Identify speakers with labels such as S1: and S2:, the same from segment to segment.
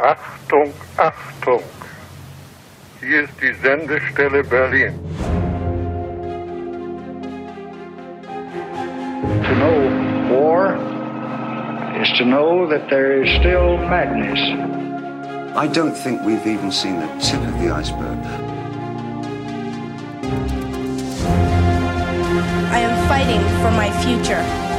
S1: Achtung, Achtung! Hier ist die Sendestelle Berlin.
S2: To know war is to know that there is still madness.
S3: I don't think we've even seen the tip of the iceberg.
S4: I am fighting for my future.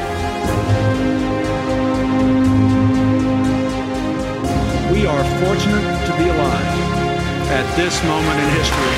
S5: We are fortunate to be alive at this moment in history.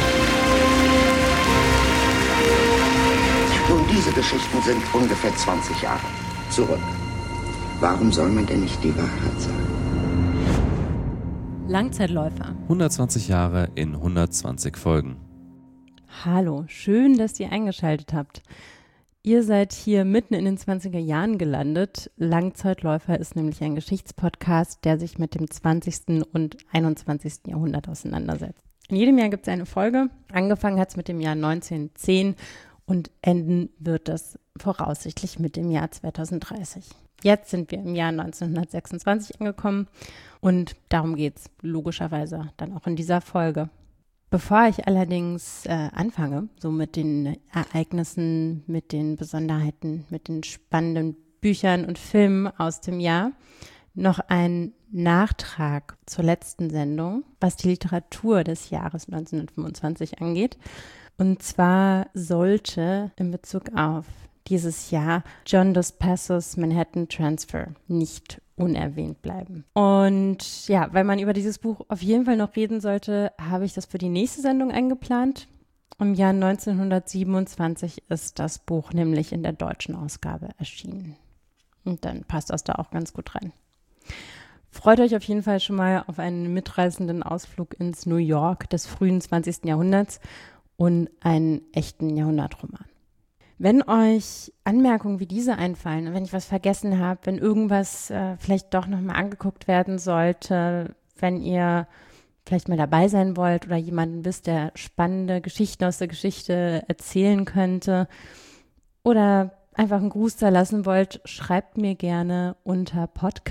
S3: Nun, diese Geschichten sind ungefähr 20 Jahre zurück. Warum soll man denn nicht die Wahrheit sagen?
S6: Langzeitläufer.
S7: 120 Jahre in 120 Folgen.
S6: Hallo, schön, dass ihr eingeschaltet habt. Ihr seid hier mitten in den 20er Jahren gelandet. Langzeitläufer ist nämlich ein Geschichtspodcast, der sich mit dem 20. und 21. Jahrhundert auseinandersetzt. In jedem Jahr gibt es eine Folge. Angefangen hat es mit dem Jahr 1910 und enden wird es voraussichtlich mit dem Jahr 2030. Jetzt sind wir im Jahr 1926 angekommen und darum geht es logischerweise dann auch in dieser Folge. Bevor ich allerdings anfange, so mit den Ereignissen, mit den Besonderheiten, mit den spannenden Büchern und Filmen aus dem Jahr, noch ein Nachtrag zur letzten Sendung, was die Literatur des Jahres 1925 angeht. Und zwar sollte in Bezug auf dieses Jahr John Dos Passos Manhattan Transfer nicht unerwähnt bleiben. Und ja, weil man über dieses Buch auf jeden Fall noch reden sollte, habe ich das für die nächste Sendung eingeplant. Im Jahr 1927 ist das Buch nämlich in der deutschen Ausgabe erschienen. Und dann passt das da auch ganz gut rein. Freut euch auf jeden Fall schon mal auf einen mitreißenden Ausflug ins New York des frühen 20. Jahrhunderts und einen echten Jahrhundertroman. Wenn euch Anmerkungen wie diese einfallen, wenn ich was vergessen habe, wenn irgendwas vielleicht doch nochmal angeguckt werden sollte, wenn ihr vielleicht mal dabei sein wollt oder jemanden wisst, der spannende Geschichten aus der Geschichte erzählen könnte oder einfach einen Gruß da lassen wollt, schreibt mir gerne unter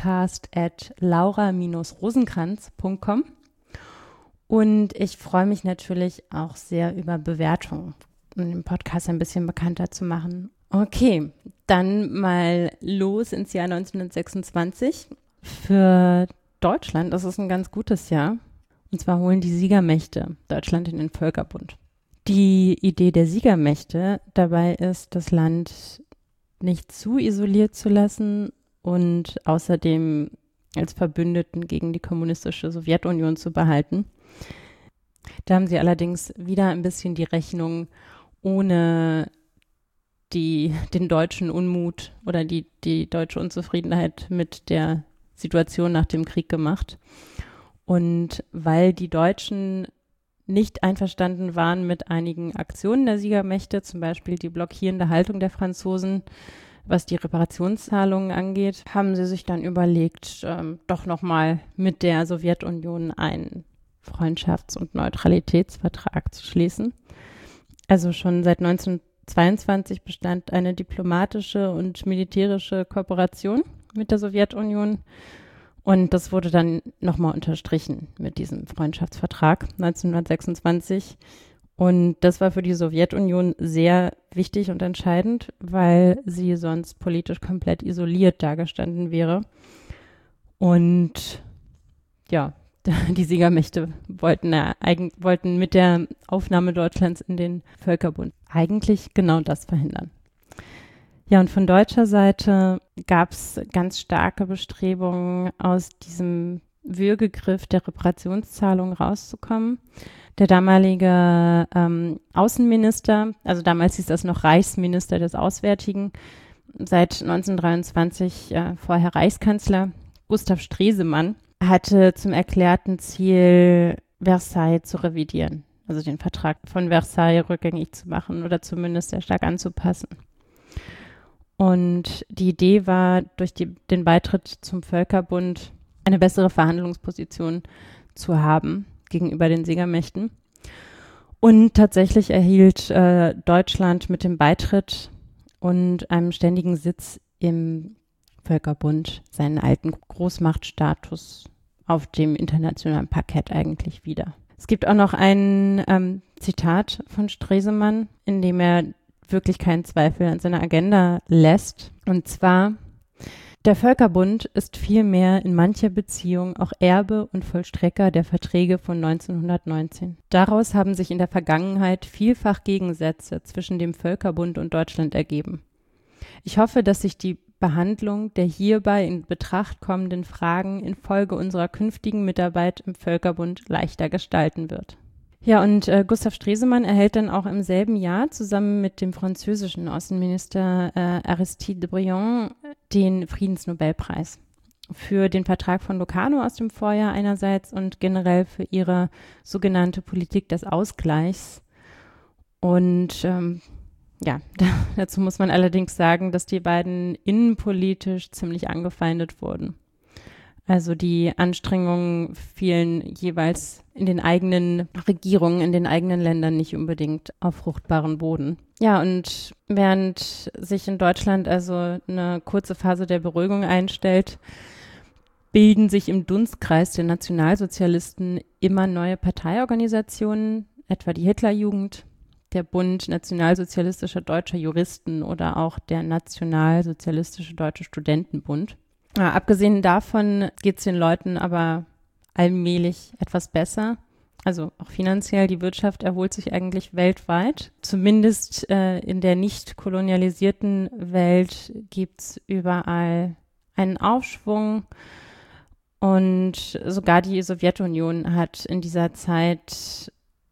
S6: podcast@laura-rosenkranz.com und ich freue mich natürlich auch sehr über Bewertungen, um den Podcast ein bisschen bekannter zu machen. Okay, dann mal los ins Jahr 1926. Für Deutschland ist es ein ganz gutes Jahr. Und zwar holen die Siegermächte Deutschland in den Völkerbund. Die Idee der Siegermächte dabei ist, das Land nicht zu isoliert zu lassen und außerdem als Verbündeten gegen die kommunistische Sowjetunion zu behalten. Da haben sie allerdings wieder ein bisschen die Rechnung ohne den deutschen Unmut oder die deutsche Unzufriedenheit mit der Situation nach dem Krieg gemacht. Und weil die Deutschen nicht einverstanden waren mit einigen Aktionen der Siegermächte, zum Beispiel die blockierende Haltung der Franzosen, was die Reparationszahlungen angeht, haben sie sich dann überlegt, doch nochmal mit der Sowjetunion einen Freundschafts- und Neutralitätsvertrag zu schließen. Also schon seit 1922 bestand eine diplomatische und militärische Kooperation mit der Sowjetunion. Und das wurde dann nochmal unterstrichen mit diesem Freundschaftsvertrag 1926. Und das war für die Sowjetunion sehr wichtig und entscheidend, weil sie sonst politisch komplett isoliert dagestanden wäre. Und ja, die Siegermächte wollten mit der Aufnahme Deutschlands in den Völkerbund eigentlich genau das verhindern. Ja, und von deutscher Seite gab es ganz starke Bestrebungen, aus diesem Würgegriff der Reparationszahlung rauszukommen. Der damalige Außenminister, also damals hieß das noch Reichsminister des Auswärtigen, seit 1923 vorher Reichskanzler, Gustav Stresemann, hatte zum erklärten Ziel, Versailles zu revidieren, also den Vertrag von Versailles rückgängig zu machen oder zumindest sehr stark anzupassen. Und die Idee war, durch den Beitritt zum Völkerbund eine bessere Verhandlungsposition zu haben gegenüber den Siegermächten. Und tatsächlich erhielt Deutschland mit dem Beitritt und einem ständigen Sitz im Völkerbund seinen alten Großmachtstatus auf dem internationalen Parkett eigentlich wieder. Es gibt auch noch ein Zitat von Stresemann, in dem er wirklich keinen Zweifel an seiner Agenda lässt. Und zwar: Der Völkerbund ist vielmehr in mancher Beziehung auch Erbe und Vollstrecker der Verträge von 1919. Daraus haben sich in der Vergangenheit vielfach Gegensätze zwischen dem Völkerbund und Deutschland ergeben. Ich hoffe, dass sich die Behandlung der hierbei in Betracht kommenden Fragen infolge unserer künftigen Mitarbeit im Völkerbund leichter gestalten wird. Ja, und Gustav Stresemann erhält dann auch im selben Jahr zusammen mit dem französischen Außenminister Aristide de Briand den Friedensnobelpreis für den Vertrag von Locarno aus dem Vorjahr einerseits und generell für ihre sogenannte Politik des Ausgleichs. Und dazu muss man allerdings sagen, dass die beiden innenpolitisch ziemlich angefeindet wurden. Also die Anstrengungen fielen jeweils in den eigenen Regierungen, in den eigenen Ländern nicht unbedingt auf fruchtbaren Boden. Ja, und während sich in Deutschland also eine kurze Phase der Beruhigung einstellt, bilden sich im Dunstkreis der Nationalsozialisten immer neue Parteiorganisationen, etwa die Hitlerjugend, der Bund Nationalsozialistischer Deutscher Juristen oder auch der Nationalsozialistische Deutsche Studentenbund. Ja, abgesehen davon geht es den Leuten aber allmählich etwas besser. Also auch finanziell, die Wirtschaft erholt sich eigentlich weltweit. Zumindest in der nicht kolonialisierten Welt gibt es überall einen Aufschwung. Und sogar die Sowjetunion hat in dieser Zeit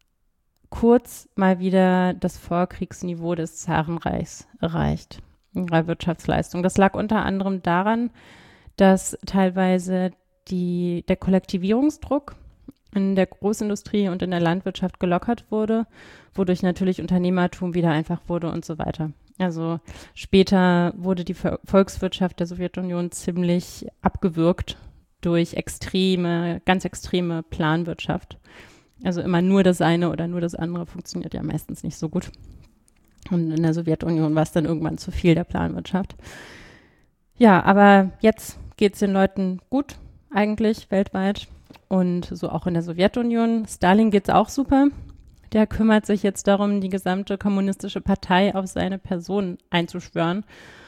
S6: kurz mal wieder das Vorkriegsniveau des Zarenreichs erreicht in ihrer Wirtschaftsleistung. Das lag unter anderem daran, dass teilweise der Kollektivierungsdruck in der Großindustrie und in der Landwirtschaft gelockert wurde, wodurch natürlich Unternehmertum wieder einfach wurde und so weiter. Also später wurde die Volkswirtschaft der Sowjetunion ziemlich abgewürgt durch ganz extreme Planwirtschaft. Also immer nur das eine oder nur das andere funktioniert ja meistens nicht so gut. Und in der Sowjetunion war es dann irgendwann zu viel der Planwirtschaft. Ja, aber jetzt geht es den Leuten gut, eigentlich weltweit und so auch in der Sowjetunion. Stalin geht es auch super. Der kümmert sich jetzt darum, die gesamte kommunistische Partei auf seine Person einzuschwören.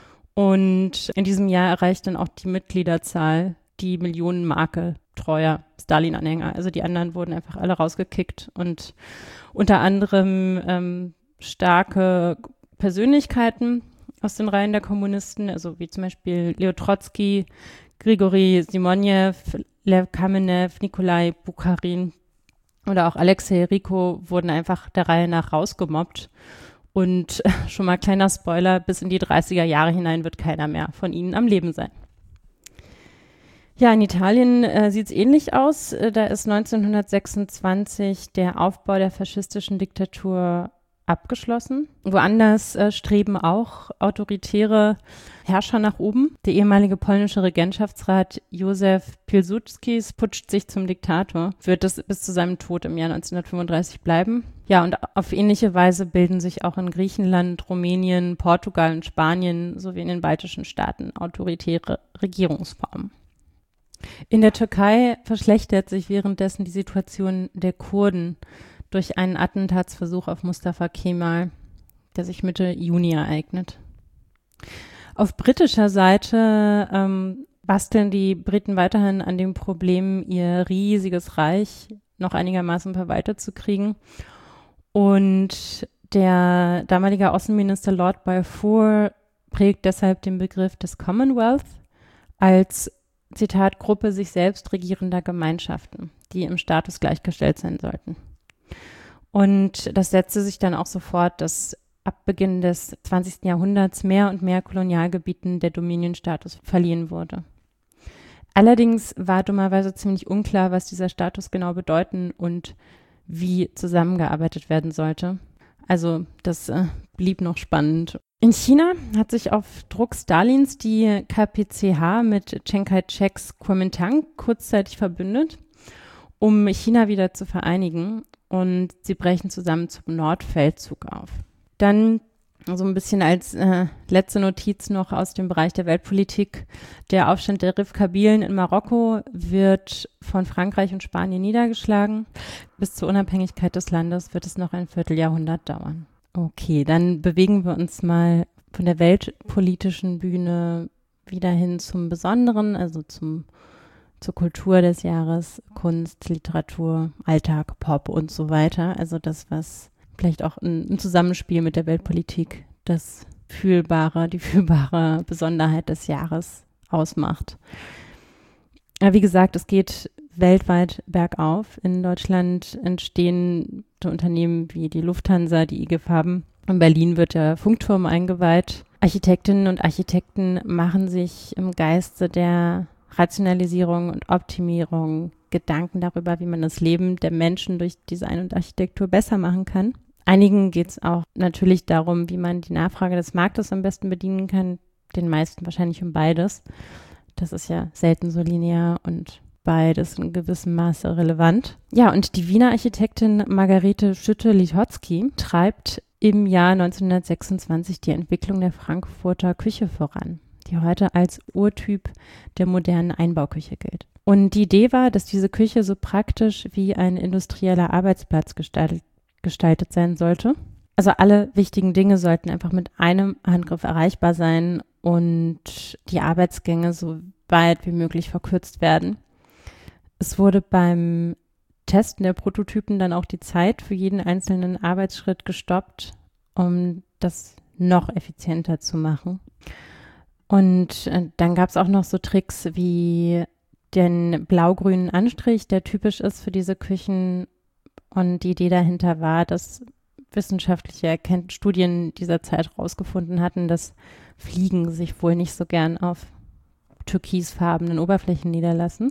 S6: Und in diesem Jahr erreicht dann auch die Mitgliederzahl die Millionenmarke treuer Stalin-Anhänger. Also die anderen wurden einfach alle rausgekickt und unter anderem starke Persönlichkeiten aus den Reihen der Kommunisten, also wie zum Beispiel Leo Trotzki, Grigori Simonew, Lew Kamenew, Nikolai Bukharin oder auch Alexei Riko wurden einfach der Reihe nach rausgemobbt. Und schon mal kleiner Spoiler, bis in die 30er Jahre hinein wird keiner mehr von ihnen am Leben sein. Ja, in Italien sieht es ähnlich aus. Da ist 1926 der Aufbau der faschistischen Diktatur abgeschlossen. Woanders streben auch autoritäre Herrscher nach oben. Der ehemalige polnische Regentschaftsrat Józef Pilsudski putscht sich zum Diktator, wird es bis zu seinem Tod im Jahr 1935 bleiben. Ja, und auf ähnliche Weise bilden sich auch in Griechenland, Rumänien, Portugal und Spanien sowie in den baltischen Staaten autoritäre Regierungsformen. In der Türkei verschlechtert sich währenddessen die Situation der Kurden durch einen Attentatsversuch auf Mustafa Kemal, der sich Mitte Juni ereignet. Auf britischer Seite basteln die Briten weiterhin an dem Problem, ihr riesiges Reich noch einigermaßen verwaltet zu kriegen. Und der damalige Außenminister Lord Balfour prägt deshalb den Begriff des Commonwealth als, Zitat, Gruppe sich selbst regierender Gemeinschaften, die im Status gleichgestellt sein sollten. Und das setzte sich dann auch so fort, dass ab Beginn des 20. Jahrhunderts mehr und mehr Kolonialgebieten der Dominion-Status verliehen wurde. Allerdings war dummerweise ziemlich unklar, was dieser Status genau bedeuten und wie zusammengearbeitet werden sollte. Also das blieb noch spannend. In China hat sich auf Druck Stalins die KPCH mit Chiang Kai-sheks Kuomintang kurzzeitig verbündet, um China wieder zu vereinigen, und sie brechen zusammen zum Nordfeldzug auf. Dann So ein bisschen als letzte Notiz noch aus dem Bereich der Weltpolitik. Der Aufstand der Rif-Kabylen in Marokko wird von Frankreich und Spanien niedergeschlagen. Bis zur Unabhängigkeit des Landes wird es noch ein Vierteljahrhundert dauern. Okay, dann bewegen wir uns mal von der weltpolitischen Bühne wieder hin zum Besonderen, also zur Kultur des Jahres, Kunst, Literatur, Alltag, Pop und so weiter. Also das, was vielleicht auch im Zusammenspiel mit der Weltpolitik die fühlbare Besonderheit des Jahres ausmacht. Aber wie gesagt, es geht weltweit bergauf. In Deutschland entstehen Unternehmen wie die Lufthansa, die IG Farben. In Berlin wird der Funkturm eingeweiht. Architektinnen und Architekten machen sich im Geiste der Rationalisierung und Optimierung Gedanken darüber, wie man das Leben der Menschen durch Design und Architektur besser machen kann. Einigen geht es auch natürlich darum, wie man die Nachfrage des Marktes am besten bedienen kann. Den meisten wahrscheinlich um beides. Das ist ja selten so linear und beides in gewissem Maße relevant. Ja, und die Wiener Architektin Margarete Schütte-Lihotzky treibt im Jahr 1926 die Entwicklung der Frankfurter Küche voran, die heute als Urtyp der modernen Einbauküche gilt. Und die Idee war, dass diese Küche so praktisch wie ein industrieller Arbeitsplatz gestaltet sein sollte. Also alle wichtigen Dinge sollten einfach mit einem Handgriff erreichbar sein und die Arbeitsgänge so weit wie möglich verkürzt werden. Es wurde beim Testen der Prototypen dann auch die Zeit für jeden einzelnen Arbeitsschritt gestoppt, um das noch effizienter zu machen. Und dann gab es auch noch so Tricks wie den blau-grünen Anstrich, der typisch ist für diese Küchen. Und die Idee dahinter war, dass wissenschaftliche Studien dieser Zeit herausgefunden hatten, dass Fliegen sich wohl nicht so gern auf türkisfarbenen Oberflächen niederlassen.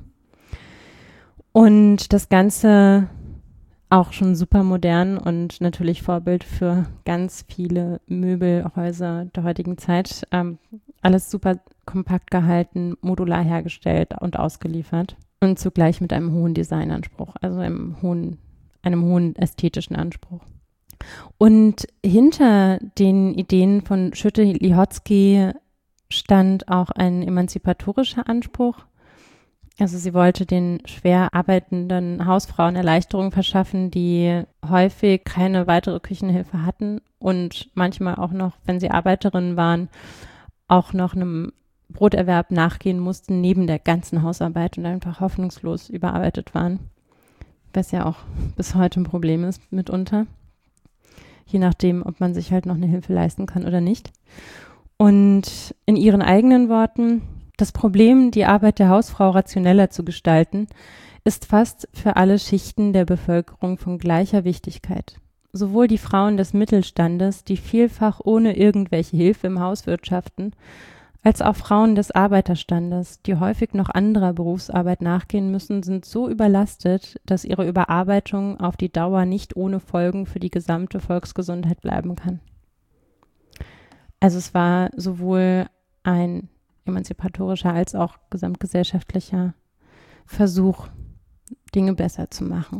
S6: Und das Ganze auch schon super modern und natürlich Vorbild für ganz viele Möbelhäuser der heutigen Zeit. Alles super kompakt gehalten, modular hergestellt und ausgeliefert und zugleich mit einem hohen Designanspruch, also einem hohen ästhetischen Anspruch. Und hinter den Ideen von Schütte-Lihotzky stand auch ein emanzipatorischer Anspruch. Also sie wollte den schwer arbeitenden Hausfrauen Erleichterung verschaffen, die häufig keine weitere Küchenhilfe hatten und manchmal auch noch, wenn sie Arbeiterinnen waren, auch noch einem Broterwerb nachgehen mussten neben der ganzen Hausarbeit und einfach hoffnungslos überarbeitet waren. Was ja auch bis heute ein Problem ist mitunter, je nachdem, ob man sich halt noch eine Hilfe leisten kann oder nicht. Und in ihren eigenen Worten, das Problem, die Arbeit der Hausfrau rationeller zu gestalten, ist fast für alle Schichten der Bevölkerung von gleicher Wichtigkeit. Sowohl die Frauen des Mittelstandes, die vielfach ohne irgendwelche Hilfe im Haus wirtschaften, als auch Frauen des Arbeiterstandes, die häufig noch anderer Berufsarbeit nachgehen müssen, sind so überlastet, dass ihre Überarbeitung auf die Dauer nicht ohne Folgen für die gesamte Volksgesundheit bleiben kann. Also es war sowohl ein emanzipatorischer als auch gesamtgesellschaftlicher Versuch, Dinge besser zu machen.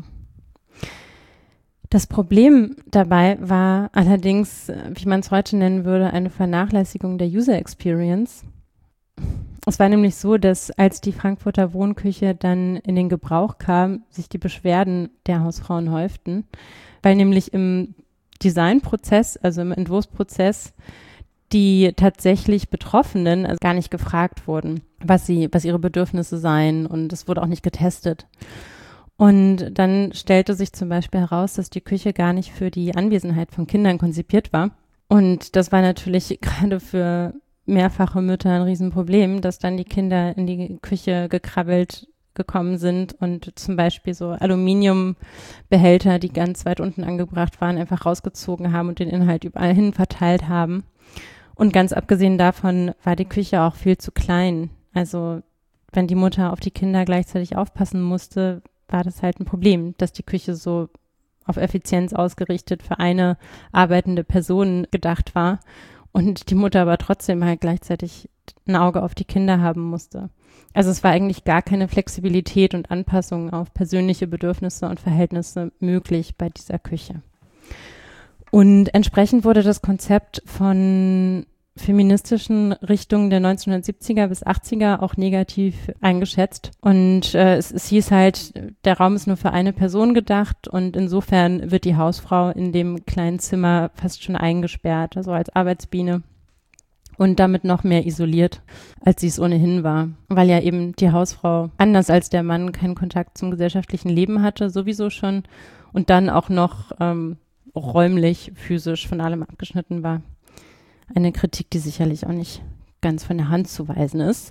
S6: Das Problem dabei war allerdings, wie man es heute nennen würde, eine Vernachlässigung der User Experience. Es war nämlich so, dass als die Frankfurter Wohnküche dann in den Gebrauch kam, sich die Beschwerden der Hausfrauen häuften, weil nämlich im Designprozess, also im Entwurfsprozess, die tatsächlich Betroffenen also gar nicht gefragt wurden, was ihre Bedürfnisse seien, und es wurde auch nicht getestet. Und dann stellte sich zum Beispiel heraus, dass die Küche gar nicht für die Anwesenheit von Kindern konzipiert war. Und das war natürlich gerade für mehrfache Mütter ein Riesenproblem, dass dann die Kinder in die Küche gekrabbelt gekommen sind und zum Beispiel so Aluminiumbehälter, die ganz weit unten angebracht waren, einfach rausgezogen haben und den Inhalt überall hin verteilt haben. Und ganz abgesehen davon war die Küche auch viel zu klein. Also wenn die Mutter auf die Kinder gleichzeitig aufpassen musste, war das halt ein Problem, dass die Küche so auf Effizienz ausgerichtet für eine arbeitende Person gedacht war und die Mutter aber trotzdem halt gleichzeitig ein Auge auf die Kinder haben musste. Also es war eigentlich gar keine Flexibilität und Anpassung auf persönliche Bedürfnisse und Verhältnisse möglich bei dieser Küche. Und entsprechend wurde das Konzept von feministischen Richtungen der 1970er bis 80er auch negativ eingeschätzt. Und es hieß halt, der Raum ist nur für eine Person gedacht und insofern wird die Hausfrau in dem kleinen Zimmer fast schon eingesperrt, also als Arbeitsbiene und damit noch mehr isoliert, als sie es ohnehin war, weil ja eben die Hausfrau anders als der Mann keinen Kontakt zum gesellschaftlichen Leben hatte, sowieso schon, und dann auch noch räumlich, physisch von allem abgeschnitten war. Eine Kritik, die sicherlich auch nicht ganz von der Hand zu weisen ist.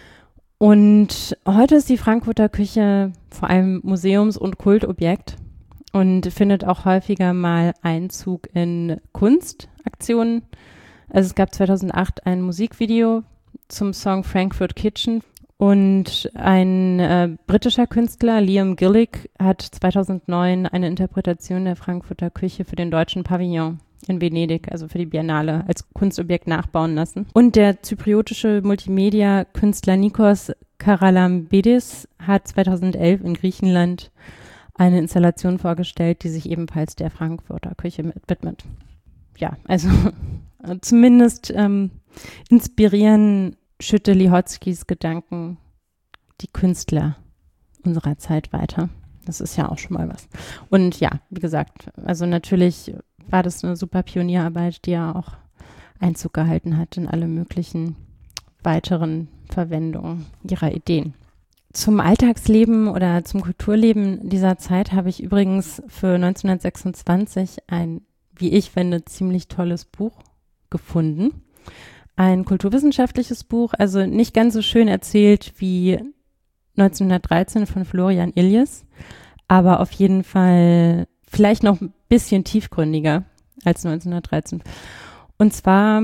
S6: Und heute ist die Frankfurter Küche vor allem Museums- und Kultobjekt und findet auch häufiger mal Einzug in Kunstaktionen. Also es gab 2008 ein Musikvideo zum Song Frankfurt Kitchen und ein britischer Künstler, Liam Gillick, hat 2009 eine Interpretation der Frankfurter Küche für den Deutschen Pavillon in Venedig, also für die Biennale, als Kunstobjekt nachbauen lassen. Und der zypriotische Multimedia-Künstler Nikos Karalambidis hat 2011 in Griechenland eine Installation vorgestellt, die sich ebenfalls der Frankfurter Küche widmet. Ja, also zumindest inspirieren Schütte-Lihotzkis Gedanken die Künstler unserer Zeit weiter. Das ist ja auch schon mal was. Und ja, wie gesagt, also natürlich war das eine super Pionierarbeit, die ja auch Einzug gehalten hat in alle möglichen weiteren Verwendungen ihrer Ideen. Zum Alltagsleben oder zum Kulturleben dieser Zeit habe ich übrigens für 1926 ein, wie ich finde, ziemlich tolles Buch gefunden. Ein kulturwissenschaftliches Buch, also nicht ganz so schön erzählt wie 1913 von Florian Illies, aber auf jeden Fall vielleicht noch ein bisschen tiefgründiger als 1913. Und zwar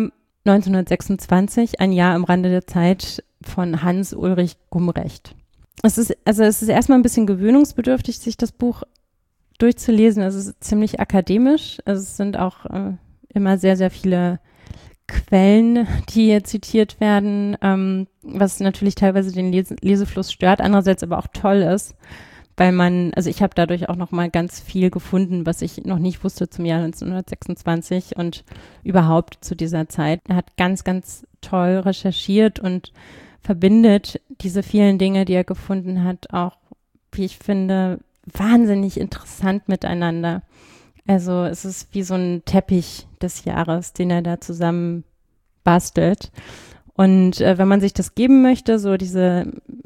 S6: 1926, ein Jahr am Rande der Zeit von Hans-Ulrich Gumbrecht. Es ist erstmal ein bisschen gewöhnungsbedürftig, sich das Buch durchzulesen. Es ist ziemlich akademisch. Es sind auch immer sehr, sehr viele Quellen, die hier zitiert werden, was natürlich teilweise den Lesefluss stört, andererseits aber auch toll ist, weil ich habe dadurch auch noch mal ganz viel gefunden, was ich noch nicht wusste zum Jahr 1926 und überhaupt zu dieser Zeit. Er hat ganz, ganz toll recherchiert und verbindet diese vielen Dinge, die er gefunden hat, auch, wie ich finde, wahnsinnig interessant miteinander. Also es ist wie so ein Teppich des Jahres, den er da zusammen bastelt. Und wenn man sich das geben möchte, so diese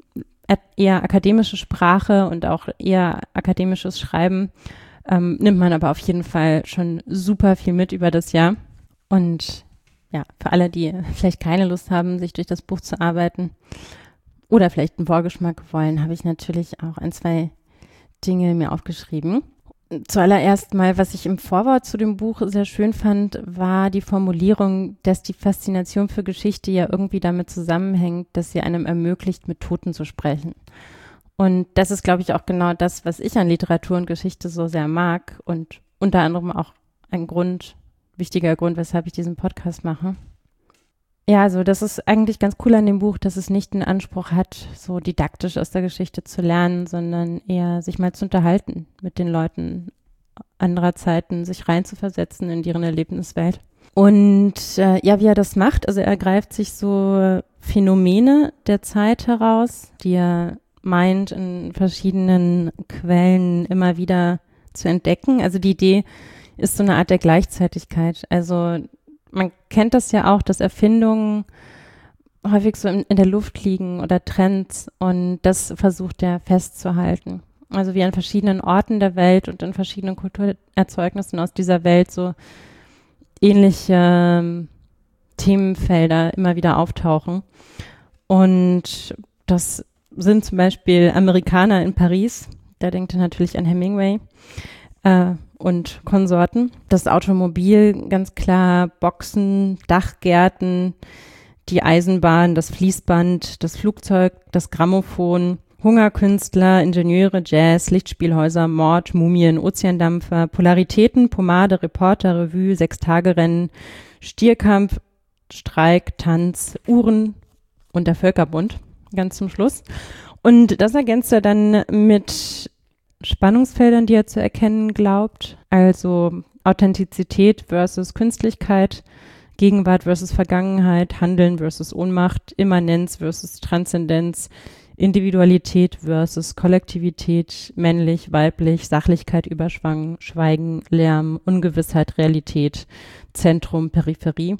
S6: eher akademische Sprache und auch eher akademisches Schreiben, nimmt man aber auf jeden Fall schon super viel mit über das Jahr. Und ja, für alle, die vielleicht keine Lust haben, sich durch das Buch zu arbeiten oder vielleicht einen Vorgeschmack wollen, habe ich natürlich auch 1, 2 Dinge mir aufgeschrieben. Zuallererst mal, was ich im Vorwort zu dem Buch sehr schön fand, war die Formulierung, dass die Faszination für Geschichte ja irgendwie damit zusammenhängt, dass sie einem ermöglicht, mit Toten zu sprechen. Und das ist, glaube ich, auch genau das, was ich an Literatur und Geschichte so sehr mag und unter anderem auch ein wichtiger Grund, weshalb ich diesen Podcast mache. Ja, also das ist eigentlich ganz cool an dem Buch, dass es nicht den Anspruch hat, so didaktisch aus der Geschichte zu lernen, sondern eher sich mal zu unterhalten mit den Leuten anderer Zeiten, sich reinzuversetzen in deren Erlebniswelt. Und ja, wie er das macht, also er greift sich so Phänomene der Zeit heraus, die er meint, in verschiedenen Quellen immer wieder zu entdecken. Also die Idee ist so eine Art der Gleichzeitigkeit. Also man kennt das ja auch, dass Erfindungen häufig so in der Luft liegen oder Trends und das versucht er festzuhalten. Also wie an verschiedenen Orten der Welt und in verschiedenen Kulturerzeugnissen aus dieser Welt so ähnliche Themenfelder immer wieder auftauchen. Und das sind zum Beispiel Amerikaner in Paris, da denkt er natürlich an Hemingway, und Konsorten. Das Automobil, ganz klar, Boxen, Dachgärten, die Eisenbahn, das Fließband, das Flugzeug, das Grammophon, Hungerkünstler, Ingenieure, Jazz, Lichtspielhäuser, Mord, Mumien, Ozeandampfer, Polaritäten, Pomade, Reporter, Revue, 6-Tage-Rennen, Stierkampf, Streik, Tanz, Uhren und der Völkerbund, ganz zum Schluss. Und das ergänzt er dann mit Spannungsfeldern, die er zu erkennen glaubt. Also Authentizität versus Künstlichkeit, Gegenwart versus Vergangenheit, Handeln versus Ohnmacht, Immanenz versus Transzendenz, Individualität versus Kollektivität, männlich, weiblich, Sachlichkeit, Überschwang, Schweigen, Lärm, Ungewissheit, Realität, Zentrum, Peripherie.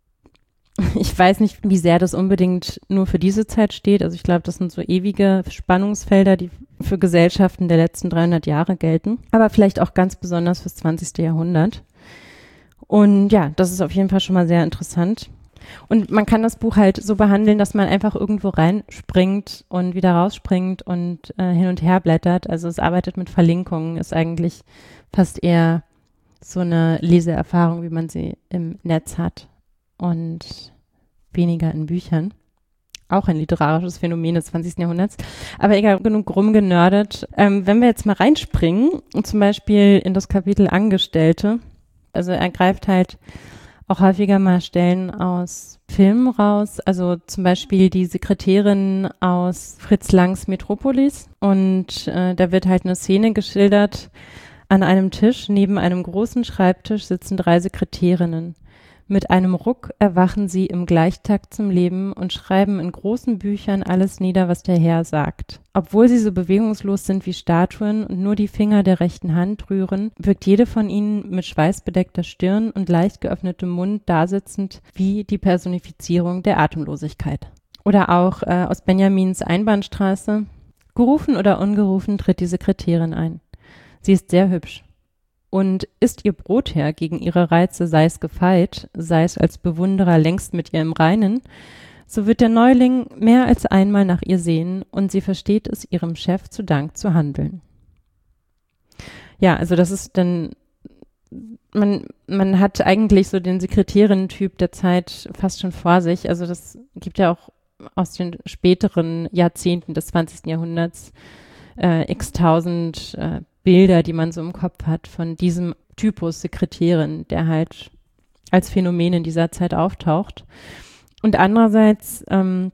S6: Ich weiß nicht, wie sehr das unbedingt nur für diese Zeit steht. Also ich glaube, das sind so ewige Spannungsfelder, die für Gesellschaften der letzten 300 Jahre gelten, aber vielleicht auch ganz besonders fürs 20. Jahrhundert. Und ja, das ist auf jeden Fall schon mal sehr interessant. Und man kann das Buch halt so behandeln, dass man einfach irgendwo reinspringt und wieder rausspringt und hin und her blättert. Also es arbeitet mit Verlinkungen, ist eigentlich fast eher so eine Leseerfahrung, wie man sie im Netz hat und weniger in Büchern. Auch ein literarisches Phänomen des 20. Jahrhunderts. Aber egal, genug rumgenördet. Wenn wir jetzt mal reinspringen, zum Beispiel in das Kapitel Angestellte, also er greift halt auch häufiger mal Stellen aus Filmen raus, also zum Beispiel die Sekretärin aus Fritz Langs Metropolis, und da wird halt eine Szene geschildert. An einem Tisch neben einem großen Schreibtisch sitzen 3 Sekretärinnen. Mit einem Ruck erwachen sie im Gleichtakt zum Leben und schreiben in großen Büchern alles nieder, was der Herr sagt. Obwohl sie so bewegungslos sind wie Statuen und nur die Finger der rechten Hand rühren, wirkt jede von ihnen mit schweißbedeckter Stirn und leicht geöffnetem Mund dasitzend wie die Personifizierung der Atemlosigkeit. Oder auch aus Benjamins Einbahnstraße. Gerufen oder ungerufen tritt die Sekretärin ein. Sie ist sehr hübsch. Und ist ihr Brotherr gegen ihre Reize, sei es gefeit, sei es als Bewunderer längst mit ihr im Reinen, so wird der Neuling mehr als einmal nach ihr sehen und sie versteht es, ihrem Chef zu Dank zu handeln. Ja, also das ist dann, man hat eigentlich so den Sekretärinnen-Typ der Zeit fast schon vor sich. Also das gibt ja auch aus den späteren Jahrzehnten des 20. Jahrhunderts x-tausend Bilder, die man so im Kopf hat von diesem Typus Sekretärin, der halt als Phänomen in dieser Zeit auftaucht. Und andererseits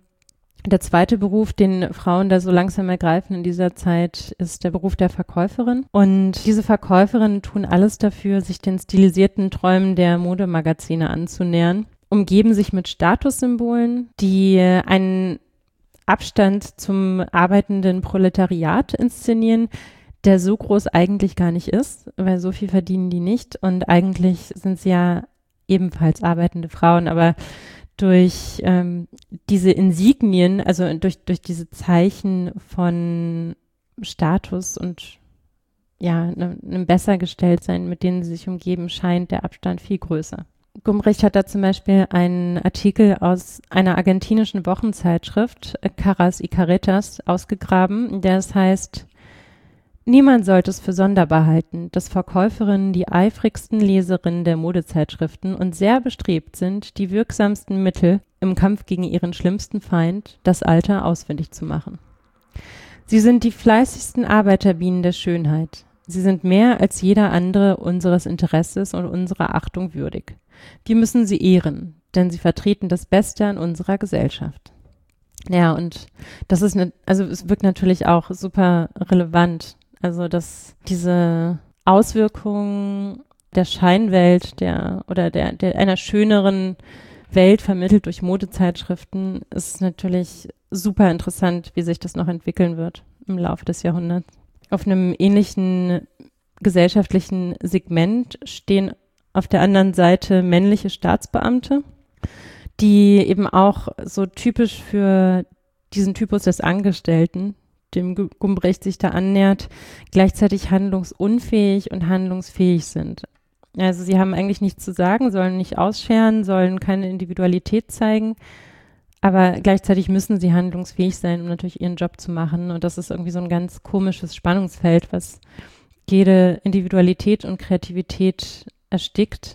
S6: der zweite Beruf, den Frauen da so langsam ergreifen in dieser Zeit, ist der Beruf der Verkäuferin. Und diese Verkäuferinnen tun alles dafür, sich den stilisierten Träumen der Modemagazine anzunähern, umgeben sich mit Statussymbolen, die einen Abstand zum arbeitenden Proletariat inszenieren, der so groß eigentlich gar nicht ist, weil so viel verdienen die nicht und eigentlich sind sie ja ebenfalls arbeitende Frauen, aber durch diese Insignien, also durch diese Zeichen von Status und ja, einem Bessergestelltsein, mit denen sie sich umgeben, scheint der Abstand viel größer. Gumbrich hat da zum Beispiel einen Artikel aus einer argentinischen Wochenzeitschrift, Caras y Caretas, ausgegraben, der es heißt: Niemand sollte es für sonderbar halten, dass Verkäuferinnen die eifrigsten Leserinnen der Modezeitschriften und sehr bestrebt sind, die wirksamsten Mittel im Kampf gegen ihren schlimmsten Feind, das Alter, ausfindig zu machen. Sie sind die fleißigsten Arbeiterbienen der Schönheit. Sie sind mehr als jeder andere unseres Interesses und unserer Achtung würdig. Wir müssen sie ehren, denn sie vertreten das Beste an unserer Gesellschaft. Ja, und das ist also es wirkt natürlich auch super relevant. Also, dass diese Auswirkungen der Scheinwelt einer schöneren Welt vermittelt durch Modezeitschriften ist natürlich super interessant, wie sich das noch entwickeln wird im Laufe des Jahrhunderts. Auf einem ähnlichen gesellschaftlichen Segment stehen auf der anderen Seite männliche Staatsbeamte, die eben auch so typisch für diesen Typus des Angestellten, dem Gumbrich sich da annähert, gleichzeitig handlungsunfähig und handlungsfähig sind. Also sie haben eigentlich nichts zu sagen, sollen nicht ausscheren, sollen keine Individualität zeigen, aber gleichzeitig müssen sie handlungsfähig sein, um natürlich ihren Job zu machen. Und das ist irgendwie so ein ganz komisches Spannungsfeld, was jede Individualität und Kreativität erstickt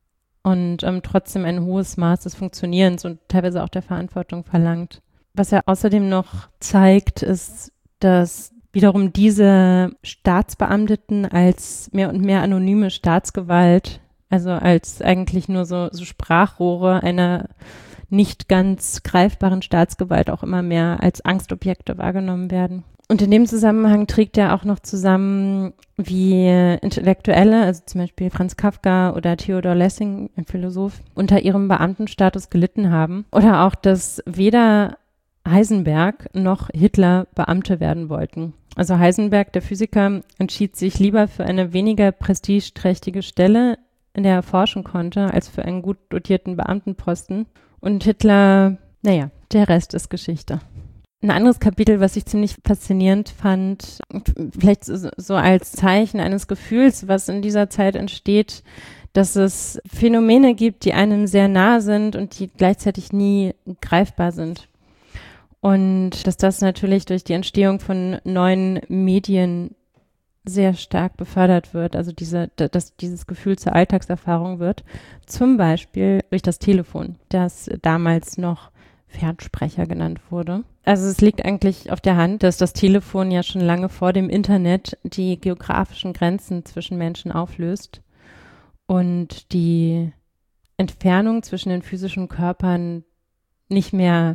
S6: und trotzdem ein hohes Maß des Funktionierens und teilweise auch der Verantwortung verlangt. Was er außerdem noch zeigt, ist, dass wiederum diese Staatsbeamteten als mehr und mehr anonyme Staatsgewalt, also als eigentlich nur so Sprachrohre einer nicht ganz greifbaren Staatsgewalt auch immer mehr als Angstobjekte wahrgenommen werden. Und in dem Zusammenhang trägt er auch noch zusammen, wie Intellektuelle, also zum Beispiel Franz Kafka oder Theodor Lessing, ein Philosoph, unter ihrem Beamtenstatus gelitten haben. Oder auch, dass weder Heisenberg noch Hitler Beamte werden wollten. Also Heisenberg, der Physiker, entschied sich lieber für eine weniger prestigeträchtige Stelle, in der er forschen konnte, als für einen gut dotierten Beamtenposten. Und Hitler, naja, der Rest ist Geschichte. Ein anderes Kapitel, was ich ziemlich faszinierend fand, vielleicht so als Zeichen eines Gefühls, was in dieser Zeit entsteht, dass es Phänomene gibt, die einem sehr nahe sind und die gleichzeitig nie greifbar sind. Und dass das natürlich durch die Entstehung von neuen Medien sehr stark befördert wird, also dass dieses Gefühl zur Alltagserfahrung wird, zum Beispiel durch das Telefon, das damals noch Fernsprecher genannt wurde. Also es liegt eigentlich auf der Hand, dass das Telefon ja schon lange vor dem Internet die geografischen Grenzen zwischen Menschen auflöst und die Entfernung zwischen den physischen Körpern nicht mehr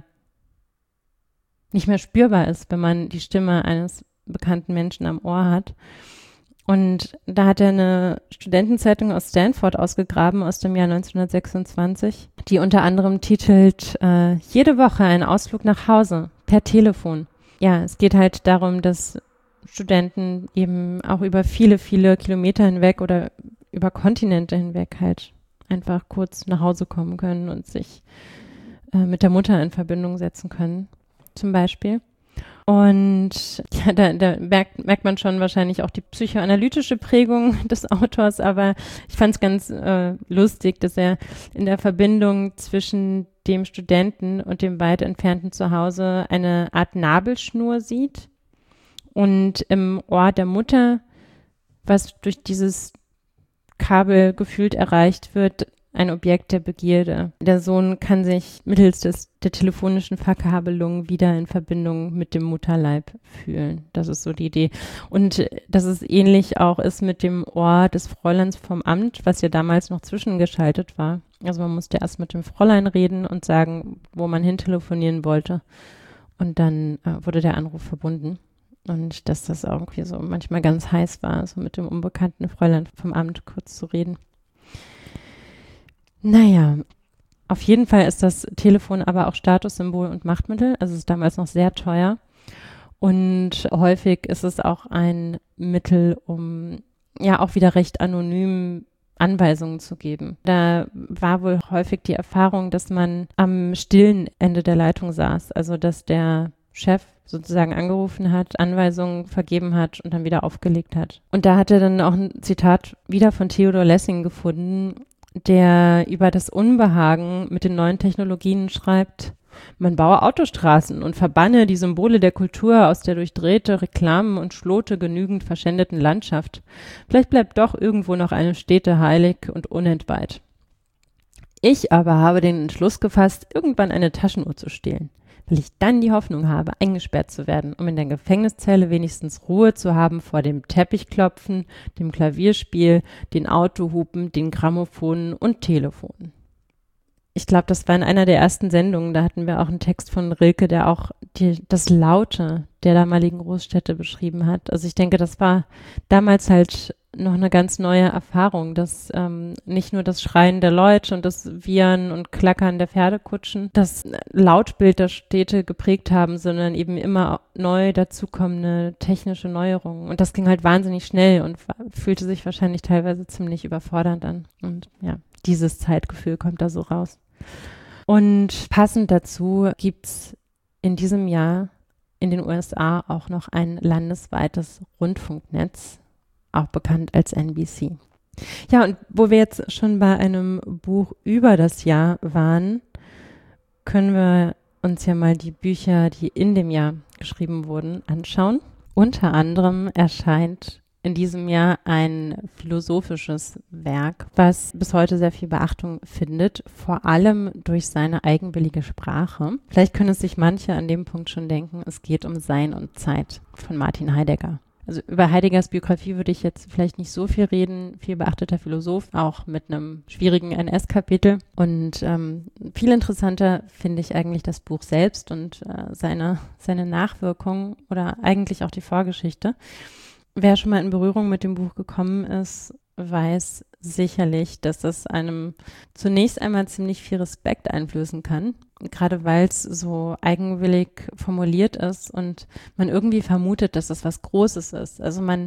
S6: spürbar ist, wenn man die Stimme eines bekannten Menschen am Ohr hat. Und da hat er eine Studentenzeitung aus Stanford ausgegraben aus dem Jahr 1926, die unter anderem titelt Jede Woche ein Ausflug nach Hause per Telefon. Ja, es geht halt darum, dass Studenten eben auch über viele, viele Kilometer hinweg oder über Kontinente hinweg halt einfach kurz nach Hause kommen können und sich mit der Mutter in Verbindung setzen können, zum Beispiel. Und ja, da merkt man schon wahrscheinlich auch die psychoanalytische Prägung des Autors, aber ich fand es ganz lustig, dass er in der Verbindung zwischen dem Studenten und dem weit entfernten Zuhause eine Art Nabelschnur sieht und im Ohr der Mutter, was durch dieses Kabel gefühlt erreicht wird, ein Objekt der Begierde. Der Sohn kann sich mittels der telefonischen Verkabelung wieder in Verbindung mit dem Mutterleib fühlen. Das ist so die Idee. Und dass es ähnlich auch ist mit dem Ohr des Fräuleins vom Amt, was ja damals noch zwischengeschaltet war. Also man musste erst mit dem Fräulein reden und sagen, wo man hin telefonieren wollte. Und dann wurde der Anruf verbunden. Und dass das irgendwie so manchmal ganz heiß war, so mit dem unbekannten Fräulein vom Amt kurz zu reden. Naja, auf jeden Fall ist das Telefon aber auch Statussymbol und Machtmittel. Also es ist damals noch sehr teuer. Und häufig ist es auch ein Mittel, um ja auch wieder recht anonym Anweisungen zu geben. Da war wohl häufig die Erfahrung, dass man am stillen Ende der Leitung saß. Also dass der Chef sozusagen angerufen hat, Anweisungen vergeben hat und dann wieder aufgelegt hat. Und da hat er dann auch ein Zitat wieder von Theodor Lessing gefunden, der über das Unbehagen mit den neuen Technologien schreibt: Man baue Autostraßen und verbanne die Symbole der Kultur aus der durch Drähte, Reklamen und Schlote genügend verschändeten Landschaft. Vielleicht bleibt doch irgendwo noch eine Stätte heilig und unentweiht. Ich aber habe den Entschluss gefasst, irgendwann eine Taschenuhr zu stehlen, weil ich dann die Hoffnung habe, eingesperrt zu werden, um in der Gefängniszelle wenigstens Ruhe zu haben vor dem Teppichklopfen, dem Klavierspiel, den Autohupen, den Gramophonen und Telefonen. Ich glaube, das war in einer der ersten Sendungen, da hatten wir auch einen Text von Rilke, der auch das Laute der damaligen Großstädte beschrieben hat. Also ich denke, das war damals halt noch eine ganz neue Erfahrung, dass nicht nur das Schreien der Leute und das Wiehern und Klackern der Pferdekutschen das Lautbild der Städte geprägt haben, sondern eben immer neu dazukommende technische Neuerungen. Und das ging halt wahnsinnig schnell und fühlte sich wahrscheinlich teilweise ziemlich überfordernd an. Und ja, dieses Zeitgefühl kommt da so raus. Und passend dazu gibt's in diesem Jahr in den USA auch noch ein landesweites Rundfunknetz, auch bekannt als NBC. Ja, und wo wir jetzt schon bei einem Buch über das Jahr waren, können wir uns ja mal die Bücher, die in dem Jahr geschrieben wurden, anschauen. Unter anderem erscheint in diesem Jahr ein philosophisches Werk, was bis heute sehr viel Beachtung findet, vor allem durch seine eigenwillige Sprache. Vielleicht können es sich manche an dem Punkt schon denken, es geht um Sein und Zeit von Martin Heidegger. Also über Heideggers Biografie würde ich jetzt vielleicht nicht so viel reden, viel beachteter Philosoph, auch mit einem schwierigen NS-Kapitel. Und viel interessanter finde ich eigentlich das Buch selbst und seine Nachwirkungen oder eigentlich auch die Vorgeschichte. Wer schon mal in Berührung mit dem Buch gekommen ist, weiß sicherlich, dass es einem zunächst einmal ziemlich viel Respekt einflößen kann, gerade weil es so eigenwillig formuliert ist und man irgendwie vermutet, dass das was Großes ist. Also man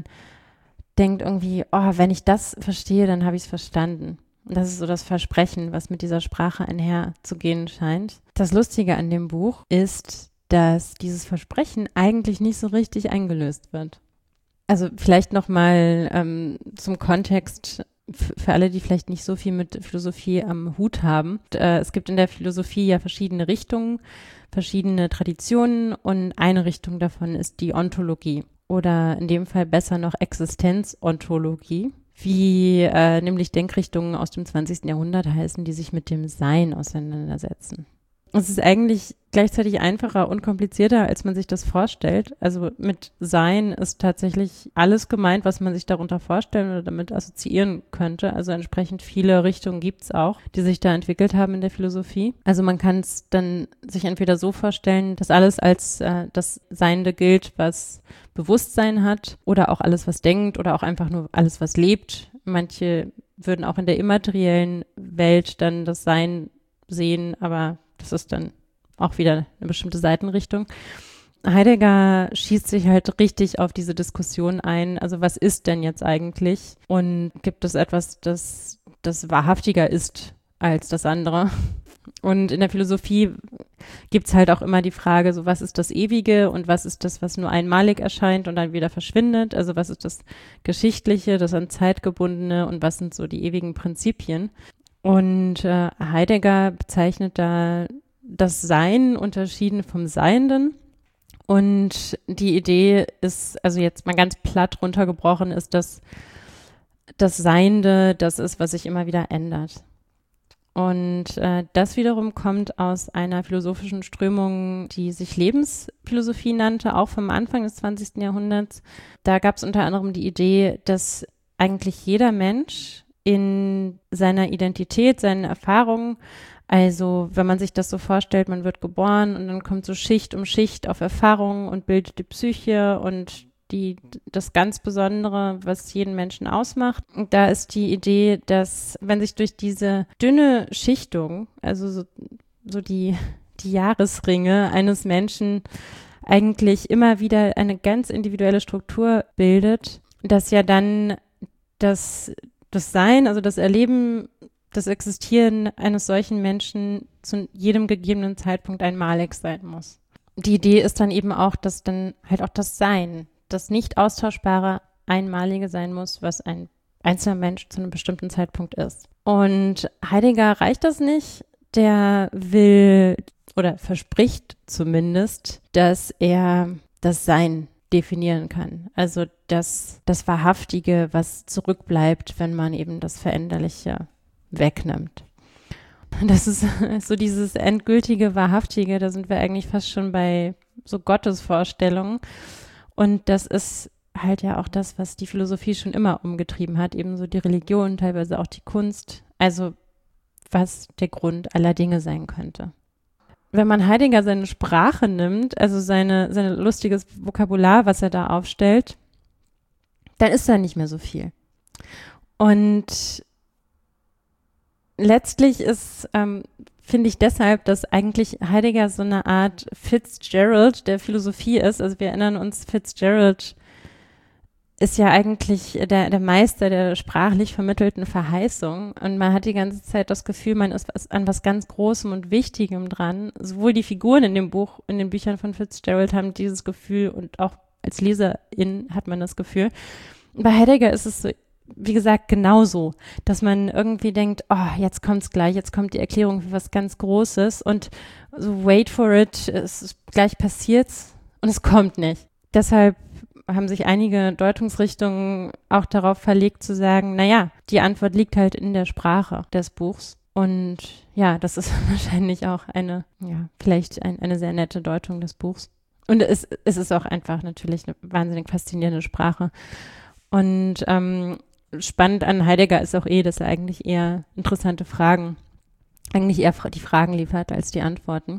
S6: denkt irgendwie, oh, wenn ich das verstehe, dann habe ich es verstanden. Und das ist so das Versprechen, was mit dieser Sprache einherzugehen scheint. Das Lustige an dem Buch ist, dass dieses Versprechen eigentlich nicht so richtig eingelöst wird. Also vielleicht nochmal zum Kontext für alle, die vielleicht nicht so viel mit Philosophie am Hut haben. Es gibt in der Philosophie ja verschiedene Richtungen, verschiedene Traditionen und eine Richtung davon ist die Ontologie oder in dem Fall besser noch Existenzontologie, wie nämlich Denkrichtungen aus dem 20. Jahrhundert heißen, die sich mit dem Sein auseinandersetzen. Es ist eigentlich gleichzeitig einfacher und komplizierter, als man sich das vorstellt. Also mit Sein ist tatsächlich alles gemeint, was man sich darunter vorstellen oder damit assoziieren könnte. Also entsprechend viele Richtungen gibt es auch, die sich da entwickelt haben in der Philosophie. Also man kann es dann sich entweder so vorstellen, dass alles als das Seiende gilt, was Bewusstsein hat oder auch alles, was denkt oder auch einfach nur alles, was lebt. Manche würden auch in der immateriellen Welt dann das Sein sehen, aber das ist dann auch wieder eine bestimmte Seitenrichtung. Heidegger schießt sich halt richtig auf diese Diskussion ein. Also was ist denn jetzt eigentlich? Und gibt es etwas, das wahrhaftiger ist als das andere? Und in der Philosophie gibt es halt auch immer die Frage, so was ist das Ewige und was ist das, was nur einmalig erscheint und dann wieder verschwindet? Also was ist das Geschichtliche, das an Zeit gebundene und was sind so die ewigen Prinzipien? Und Heidegger bezeichnet da das Sein unterschieden vom Seienden. Und die Idee ist, also jetzt mal ganz platt runtergebrochen, ist, dass das Seiende das ist, was sich immer wieder ändert. Und das wiederum kommt aus einer philosophischen Strömung, die sich Lebensphilosophie nannte, auch vom Anfang des 20. Jahrhunderts. Da gab es unter anderem die Idee, dass eigentlich jeder Mensch in seiner Identität, seinen Erfahrungen, also wenn man sich das so vorstellt, man wird geboren und dann kommt so Schicht um Schicht auf Erfahrungen und bildet die Psyche und das ganz Besondere, was jeden Menschen ausmacht. Und da ist die Idee, dass wenn sich durch diese dünne Schichtung, also so die Jahresringe eines Menschen eigentlich immer wieder eine ganz individuelle Struktur bildet, dass ja dann das Sein, also das Erleben, das Existieren eines solchen Menschen zu jedem gegebenen Zeitpunkt einmalig sein muss. Die Idee ist dann eben auch, dass dann halt auch das Sein, das nicht austauschbare, einmalige sein muss, was ein einzelner Mensch zu einem bestimmten Zeitpunkt ist. Und Heidegger reicht das nicht. Der will oder verspricht zumindest, dass er das Sein definieren kann. Also das Wahrhaftige, was zurückbleibt, wenn man eben das Veränderliche wegnimmt. Das ist so dieses endgültige Wahrhaftige, da sind wir eigentlich fast schon bei so Gottesvorstellungen. Und das ist halt ja auch das, was die Philosophie schon immer umgetrieben hat, ebenso die Religion, teilweise auch die Kunst, also was der Grund aller Dinge sein könnte. Wenn man Heidegger seine Sprache nimmt, also sein lustiges Vokabular, was er da aufstellt, dann ist da nicht mehr so viel. Und letztlich ist, finde ich deshalb, dass eigentlich Heidegger so eine Art Fitzgerald der Philosophie ist. Also wir erinnern uns, Fitzgerald ist ja eigentlich der Meister der sprachlich vermittelten Verheißung. Und man hat die ganze Zeit das Gefühl, man ist an was ganz Großem und Wichtigem dran. Sowohl die Figuren in dem Buch, in den Büchern von Fitzgerald haben dieses Gefühl und auch als Leserin hat man das Gefühl. Bei Heidegger ist es so, wie gesagt, genauso, dass man irgendwie denkt, oh, jetzt kommt's gleich, jetzt kommt die Erklärung für was ganz Großes und so wait for it, gleich passiert's und es kommt nicht. Deshalb haben sich einige Deutungsrichtungen auch darauf verlegt zu sagen, naja, die Antwort liegt halt in der Sprache des Buchs. Und ja, das ist wahrscheinlich auch eine sehr nette Deutung des Buchs. Und es ist auch einfach natürlich eine wahnsinnig faszinierende Sprache. Und spannend an Heidegger ist auch dass er eigentlich eher interessante Fragen, eigentlich eher die Fragen liefert als die Antworten.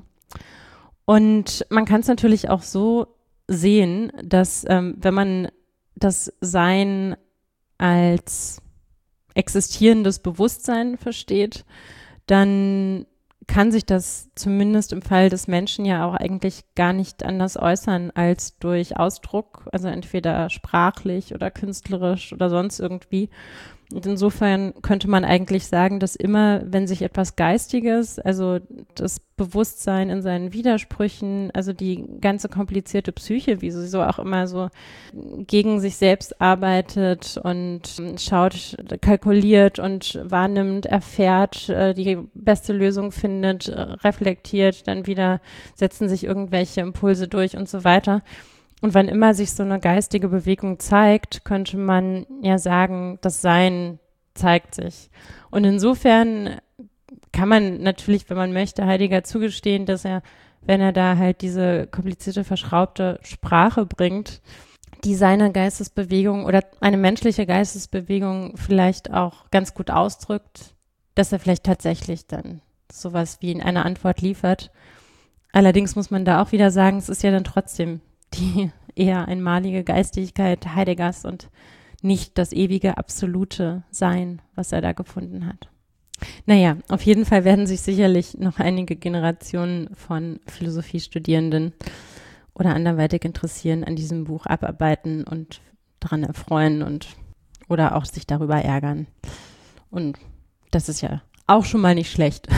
S6: Und man kann es natürlich auch so sehen, dass wenn man das Sein als existierendes Bewusstsein versteht, dann kann sich das zumindest im Fall des Menschen ja auch eigentlich gar nicht anders äußern als durch Ausdruck, also entweder sprachlich oder künstlerisch oder sonst irgendwie. Und insofern könnte man eigentlich sagen, dass immer, wenn sich etwas Geistiges, also das Bewusstsein in seinen Widersprüchen, also die ganze komplizierte Psyche, wie sie so auch immer so gegen sich selbst arbeitet und schaut, kalkuliert und wahrnimmt, erfährt, die beste Lösung findet, reflektiert, dann wieder setzen sich irgendwelche Impulse durch und so weiter. Und wann immer sich so eine geistige Bewegung zeigt, könnte man ja sagen, das Sein zeigt sich. Und insofern kann man natürlich, wenn man möchte, Heidegger zugestehen, dass er, wenn er da halt diese komplizierte, verschraubte Sprache bringt, die seine Geistesbewegung oder eine menschliche Geistesbewegung vielleicht auch ganz gut ausdrückt, dass er vielleicht tatsächlich dann sowas wie eine Antwort liefert. Allerdings muss man da auch wieder sagen, es ist ja dann trotzdem die eher einmalige Geistigkeit Heideggers und nicht das ewige, absolute Sein, was er da gefunden hat. Naja, auf jeden Fall werden sich sicherlich noch einige Generationen von Philosophiestudierenden oder anderweitig Interessieren an diesem Buch abarbeiten und daran erfreuen oder auch sich darüber ärgern. Und das ist ja auch schon mal nicht schlecht.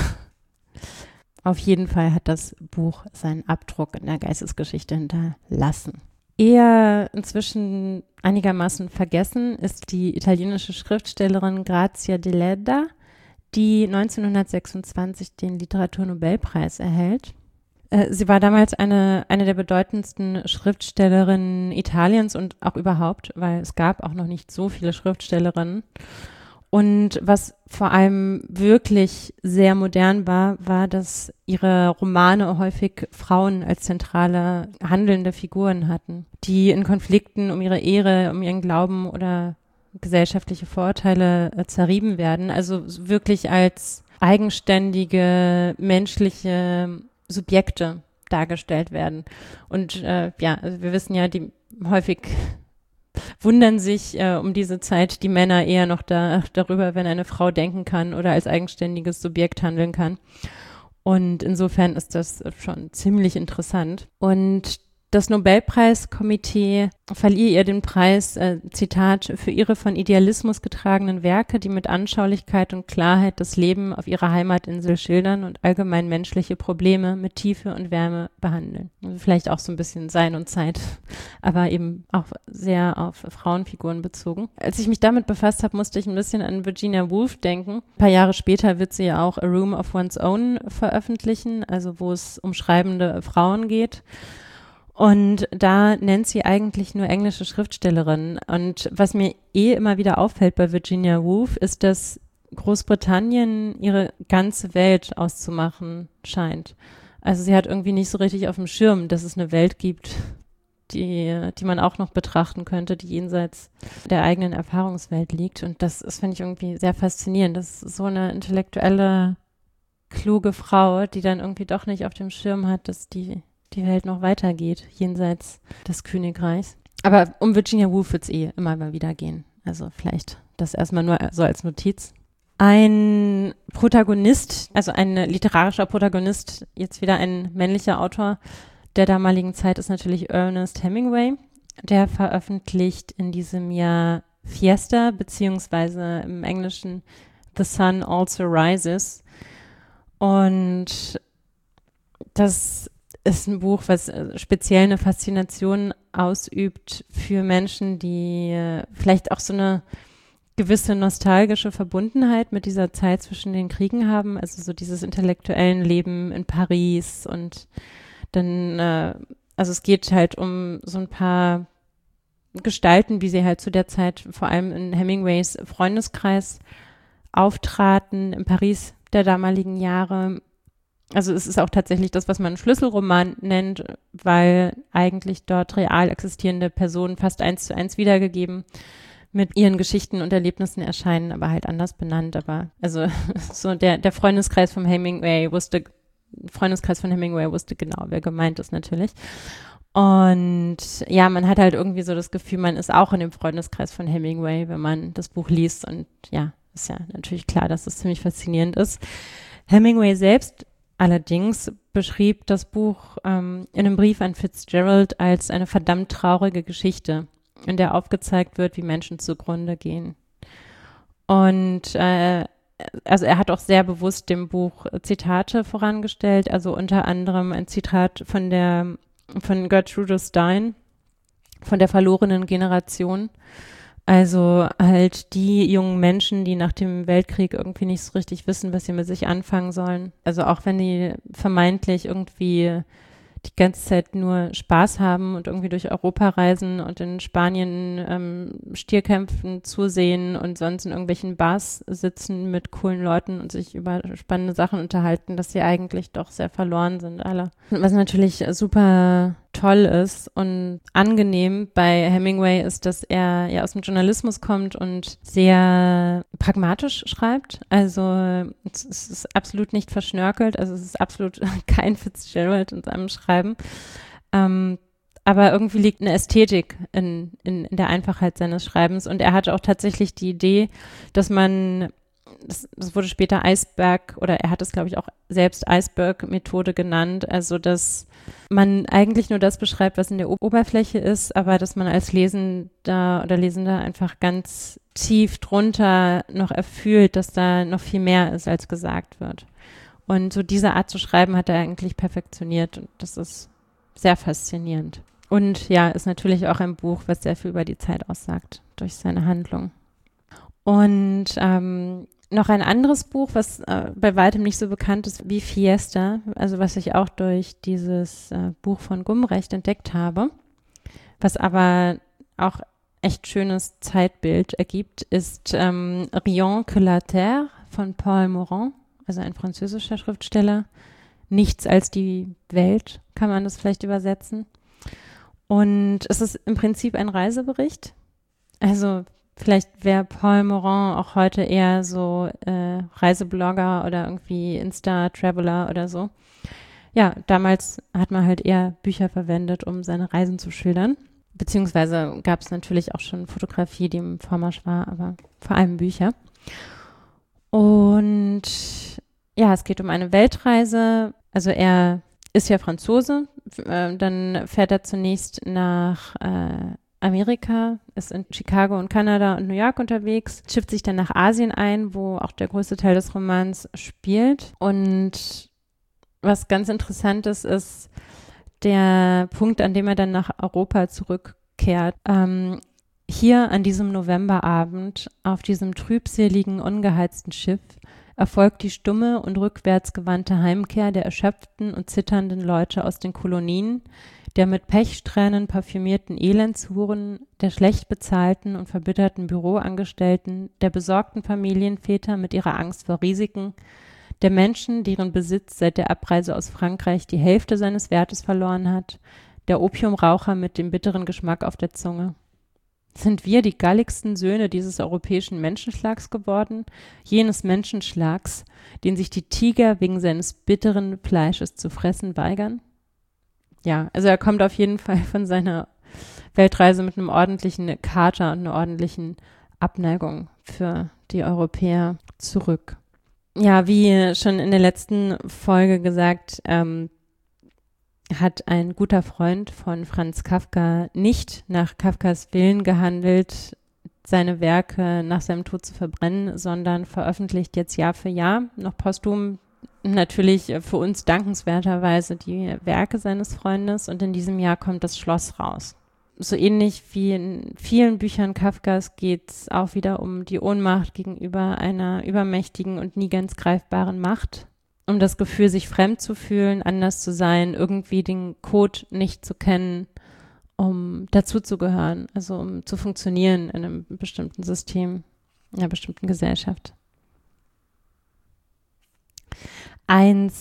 S6: Auf jeden Fall hat das Buch seinen Abdruck in der Geistesgeschichte hinterlassen. Eher inzwischen einigermaßen vergessen ist die italienische Schriftstellerin Grazia Deledda, die 1926 den Literaturnobelpreis erhält. Sie war damals eine der bedeutendsten Schriftstellerinnen Italiens und auch überhaupt, weil es gab auch noch nicht so viele Schriftstellerinnen. Und was vor allem wirklich sehr modern war, dass ihre Romane häufig Frauen als zentrale handelnde Figuren hatten, die in Konflikten um ihre Ehre, um ihren Glauben oder gesellschaftliche Vorurteile zerrieben werden. Also wirklich als eigenständige menschliche Subjekte dargestellt werden. Und also wir wissen ja, die häufig wundern sich um diese Zeit die Männer eher noch darüber, wenn eine Frau denken kann oder als eigenständiges Subjekt handeln kann. Und insofern ist das schon ziemlich interessant. Und das Nobelpreiskomitee verlieh ihr den Preis, Zitat, für ihre von Idealismus getragenen Werke, die mit Anschaulichkeit und Klarheit das Leben auf ihrer Heimatinsel schildern und allgemein menschliche Probleme mit Tiefe und Wärme behandeln. Also vielleicht auch so ein bisschen Sein und Zeit, aber eben auch sehr auf Frauenfiguren bezogen. Als ich mich damit befasst habe, musste ich ein bisschen an Virginia Woolf denken. Ein paar Jahre später wird sie ja auch A Room of One's Own veröffentlichen, also wo es um schreibende Frauen geht. Und da nennt sie eigentlich nur englische Schriftstellerinnen. Und was mir immer wieder auffällt bei Virginia Woolf, ist, dass Großbritannien ihre ganze Welt auszumachen scheint. Also sie hat irgendwie nicht so richtig auf dem Schirm, dass es eine Welt gibt, die man auch noch betrachten könnte, die jenseits der eigenen Erfahrungswelt liegt. Und das finde ich irgendwie sehr faszinierend. Das ist so eine intellektuelle, kluge Frau, die dann irgendwie doch nicht auf dem Schirm hat, dass die Welt noch weitergeht, jenseits des Königreichs. Aber um Virginia Woolf wird es immer mal wieder gehen. Also vielleicht das erstmal nur so als Notiz. Ein Protagonist, also ein literarischer Protagonist, jetzt wieder ein männlicher Autor der damaligen Zeit, ist natürlich Ernest Hemingway. Der veröffentlicht in diesem Jahr Fiesta, beziehungsweise im Englischen The Sun Also Rises. Und das ist ein Buch, was speziell eine Faszination ausübt für Menschen, die vielleicht auch so eine gewisse nostalgische Verbundenheit mit dieser Zeit zwischen den Kriegen haben, also so dieses intellektuellen Leben in Paris und dann, also es geht halt um so ein paar Gestalten, wie sie halt zu der Zeit vor allem in Hemingways Freundeskreis auftraten, in Paris der damaligen Jahre. Also es ist auch tatsächlich das, was man einen Schlüsselroman nennt, weil eigentlich dort real existierende Personen fast 1:1 wiedergegeben mit ihren Geschichten und Erlebnissen erscheinen, aber halt anders benannt. Aber also so der Freundeskreis von Hemingway wusste genau, wer gemeint ist natürlich. Und ja, man hat halt irgendwie so das Gefühl, man ist auch in dem Freundeskreis von Hemingway, wenn man das Buch liest. Und ja, ist ja natürlich klar, dass es ziemlich faszinierend ist. Hemingway selbst allerdings beschrieb das Buch in einem Brief an Fitzgerald als eine verdammt traurige Geschichte, in der aufgezeigt wird, wie Menschen zugrunde gehen. Und also er hat auch sehr bewusst dem Buch Zitate vorangestellt, also unter anderem ein Zitat von Gertrude Stein, von der verlorenen Generation. Also halt die jungen Menschen, die nach dem Weltkrieg irgendwie nicht so richtig wissen, was sie mit sich anfangen sollen. Also auch wenn die vermeintlich irgendwie die ganze Zeit nur Spaß haben und irgendwie durch Europa reisen und in Spanien Stierkämpfen zusehen und sonst in irgendwelchen Bars sitzen mit coolen Leuten und sich über spannende Sachen unterhalten, dass sie eigentlich doch sehr verloren sind alle. Was natürlich super toll ist und angenehm bei Hemingway ist, dass er ja aus dem Journalismus kommt und sehr pragmatisch schreibt. Also es ist absolut nicht verschnörkelt, also es ist absolut kein Fitzgerald in seinem Schreiben. Aber irgendwie liegt eine Ästhetik in der Einfachheit seines Schreibens und er hatte auch tatsächlich die Idee, dass man das wurde später Iceberg oder er hat es, glaube ich, auch selbst Iceberg-Methode genannt, also dass man eigentlich nur das beschreibt, was in der Oberfläche ist, aber dass man als Lesender oder Lesender einfach ganz tief drunter noch erfühlt, dass da noch viel mehr ist, als gesagt wird. Und so diese Art zu schreiben hat er eigentlich perfektioniert und das ist sehr faszinierend. Und ja, ist natürlich auch ein Buch, was sehr viel über die Zeit aussagt durch seine Handlung. Und noch ein anderes Buch, was bei weitem nicht so bekannt ist wie Fiesta, also was ich auch durch dieses Buch von Gumbrecht entdeckt habe, was aber auch echt schönes Zeitbild ergibt, ist Rien que la terre von Paul Morand, also ein französischer Schriftsteller. Nichts als die Welt, kann man das vielleicht übersetzen. Und es ist im Prinzip ein Reisebericht. Also vielleicht wäre Paul Morand auch heute eher so Reiseblogger oder irgendwie Insta-Traveler oder so. Ja, damals hat man halt eher Bücher verwendet, um seine Reisen zu schildern. Beziehungsweise gab es natürlich auch schon Fotografie, die im Vormarsch war, aber vor allem Bücher. Und ja, es geht um eine Weltreise. Also er ist ja Franzose. Dann fährt er zunächst nach Amerika, ist in Chicago und Kanada und New York unterwegs, schifft sich dann nach Asien ein, wo auch der größte Teil des Romans spielt. Und was ganz interessant ist der Punkt, an dem er dann nach Europa zurückkehrt. Hier an diesem Novemberabend auf diesem trübseligen, ungeheizten Schiff erfolgt die stumme und rückwärts gewandte Heimkehr der erschöpften und zitternden Leute aus den Kolonien, der mit Pechsträhnen parfümierten Elendshuren, der schlecht bezahlten und verbitterten Büroangestellten, der besorgten Familienväter mit ihrer Angst vor Risiken, der Menschen, deren Besitz seit der Abreise aus Frankreich die Hälfte seines Wertes verloren hat, der Opiumraucher mit dem bitteren Geschmack auf der Zunge. Sind wir die galligsten Söhne dieses europäischen Menschenschlags geworden, jenes Menschenschlags, den sich die Tiger wegen seines bitteren Fleisches zu fressen weigern? Ja, also er kommt auf jeden Fall von seiner Weltreise mit einem ordentlichen Kater und einer ordentlichen Abneigung für die Europäer zurück. Ja, wie schon in der letzten Folge gesagt, hat ein guter Freund von Franz Kafka nicht nach Kafkas Willen gehandelt, seine Werke nach seinem Tod zu verbrennen, sondern veröffentlicht jetzt Jahr für Jahr, noch posthum, natürlich für uns dankenswerterweise die Werke seines Freundes und in diesem Jahr kommt das Schloss raus. So ähnlich wie in vielen Büchern Kafkas geht es auch wieder um die Ohnmacht gegenüber einer übermächtigen und nie ganz greifbaren Macht, um das Gefühl, sich fremd zu fühlen, anders zu sein, irgendwie den Code nicht zu kennen, um dazuzugehören, also um zu funktionieren in einem bestimmten System, in einer bestimmten Gesellschaft. ein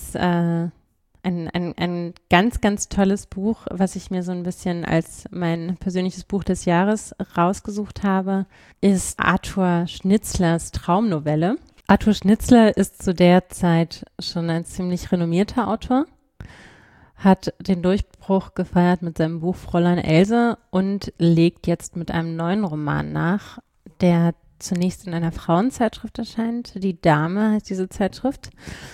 S6: ganz, ganz tolles Buch, was ich mir so ein bisschen als mein persönliches Buch des Jahres rausgesucht habe, ist Arthur Schnitzlers Traumnovelle. Arthur Schnitzler ist zu der Zeit schon ein ziemlich renommierter Autor, hat den Durchbruch gefeiert mit seinem Buch Fräulein Else und legt jetzt mit einem neuen Roman nach, der zunächst in einer Frauenzeitschrift erscheint. Die Dame heißt diese Zeitschrift.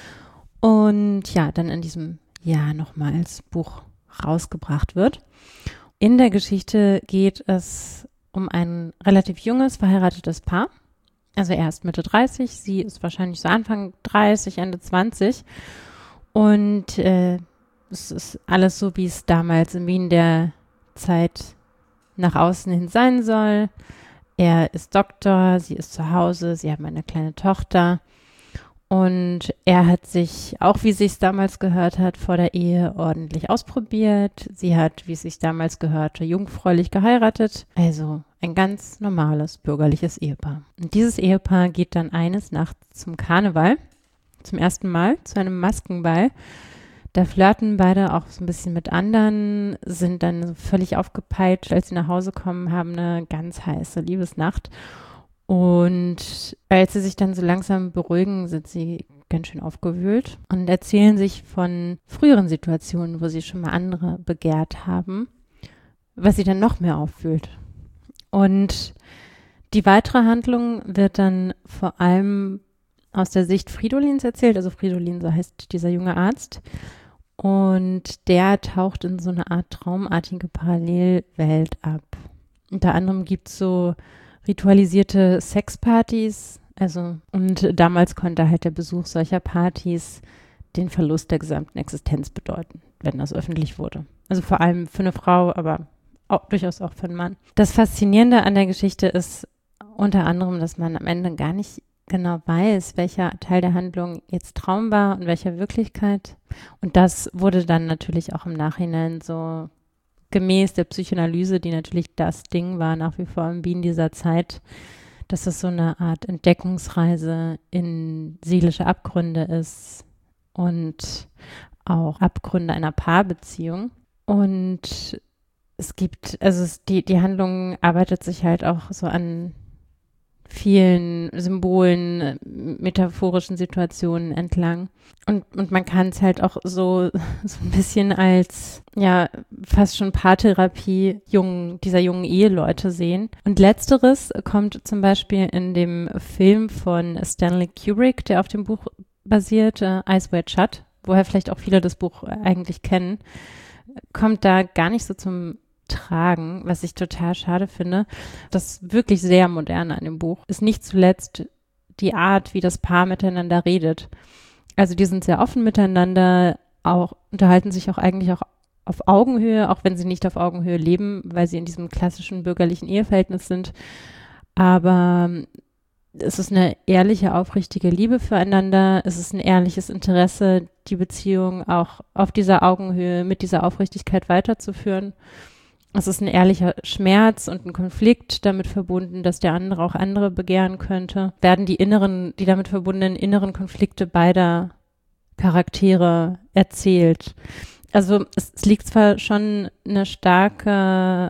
S6: Und ja, dann in diesem Jahr nochmal als Buch rausgebracht wird. In der Geschichte geht es um ein relativ junges, verheiratetes Paar. Also er ist Mitte 30, sie ist wahrscheinlich so Anfang 30, Ende 20. Und es ist alles so, wie es damals in Wien der Zeit nach außen hin sein soll. Er ist Doktor, sie ist zu Hause, sie haben eine kleine Tochter. Und er hat sich, auch wie es sich damals gehört hat, vor der Ehe ordentlich ausprobiert. Sie hat, wie es sich damals gehörte, jungfräulich geheiratet. Also ein ganz normales bürgerliches Ehepaar. Und dieses Ehepaar geht dann eines Nachts zum Karneval, zum ersten Mal, zu einem Maskenball. Da flirten beide auch so ein bisschen mit anderen, sind dann so völlig aufgepeitscht, als sie nach Hause kommen, haben eine ganz heiße Liebesnacht. Und als sie sich dann so langsam beruhigen, sind sie ganz schön aufgewühlt und erzählen sich von früheren Situationen, wo sie schon mal andere begehrt haben, was sie dann noch mehr auffühlt. Und die weitere Handlung wird dann vor allem aus der Sicht Fridolins erzählt. Also Fridolin, so heißt dieser junge Arzt. Und der taucht in so eine Art traumartige Parallelwelt ab. Unter anderem gibt es so ritualisierte Sexpartys, und damals konnte halt der Besuch solcher Partys den Verlust der gesamten Existenz bedeuten, wenn das öffentlich wurde. Also vor allem für eine Frau, aber durchaus auch für einen Mann. Das Faszinierende an der Geschichte ist unter anderem, dass man am Ende gar nicht genau weiß, welcher Teil der Handlung jetzt Traum war und welcher Wirklichkeit. Und das wurde dann natürlich auch im Nachhinein so gemäß der Psychoanalyse, die natürlich das Ding war nach wie vor in Wien dieser Zeit, dass es so eine Art Entdeckungsreise in seelische Abgründe ist und auch Abgründe einer Paarbeziehung. Und es gibt, die Handlung arbeitet sich halt auch so an vielen Symbolen, metaphorischen Situationen entlang. Und man kann es halt auch so ein bisschen als, ja, fast schon Paartherapie dieser jungen Eheleute sehen. Und letzteres kommt zum Beispiel in dem Film von Stanley Kubrick, der auf dem Buch basiert, Eyes Wide Shut, woher vielleicht auch viele das Buch eigentlich kennen, kommt da gar nicht so zum Tragen, was ich total schade finde. Das wirklich sehr Moderne an dem Buch ist nicht zuletzt die Art, wie das Paar miteinander redet. Also die sind sehr offen miteinander, unterhalten sich auch eigentlich auch auf Augenhöhe, auch wenn sie nicht auf Augenhöhe leben, weil sie in diesem klassischen bürgerlichen Eheverhältnis sind. Aber es ist eine ehrliche, aufrichtige Liebe füreinander. Es ist ein ehrliches Interesse, die Beziehung auch auf dieser Augenhöhe mit dieser Aufrichtigkeit weiterzuführen. Es ist ein ehrlicher Schmerz und ein Konflikt damit verbunden, dass der andere auch andere begehren könnte. Werden die damit verbundenen inneren Konflikte beider Charaktere erzählt. Also es liegt zwar schon ein starkes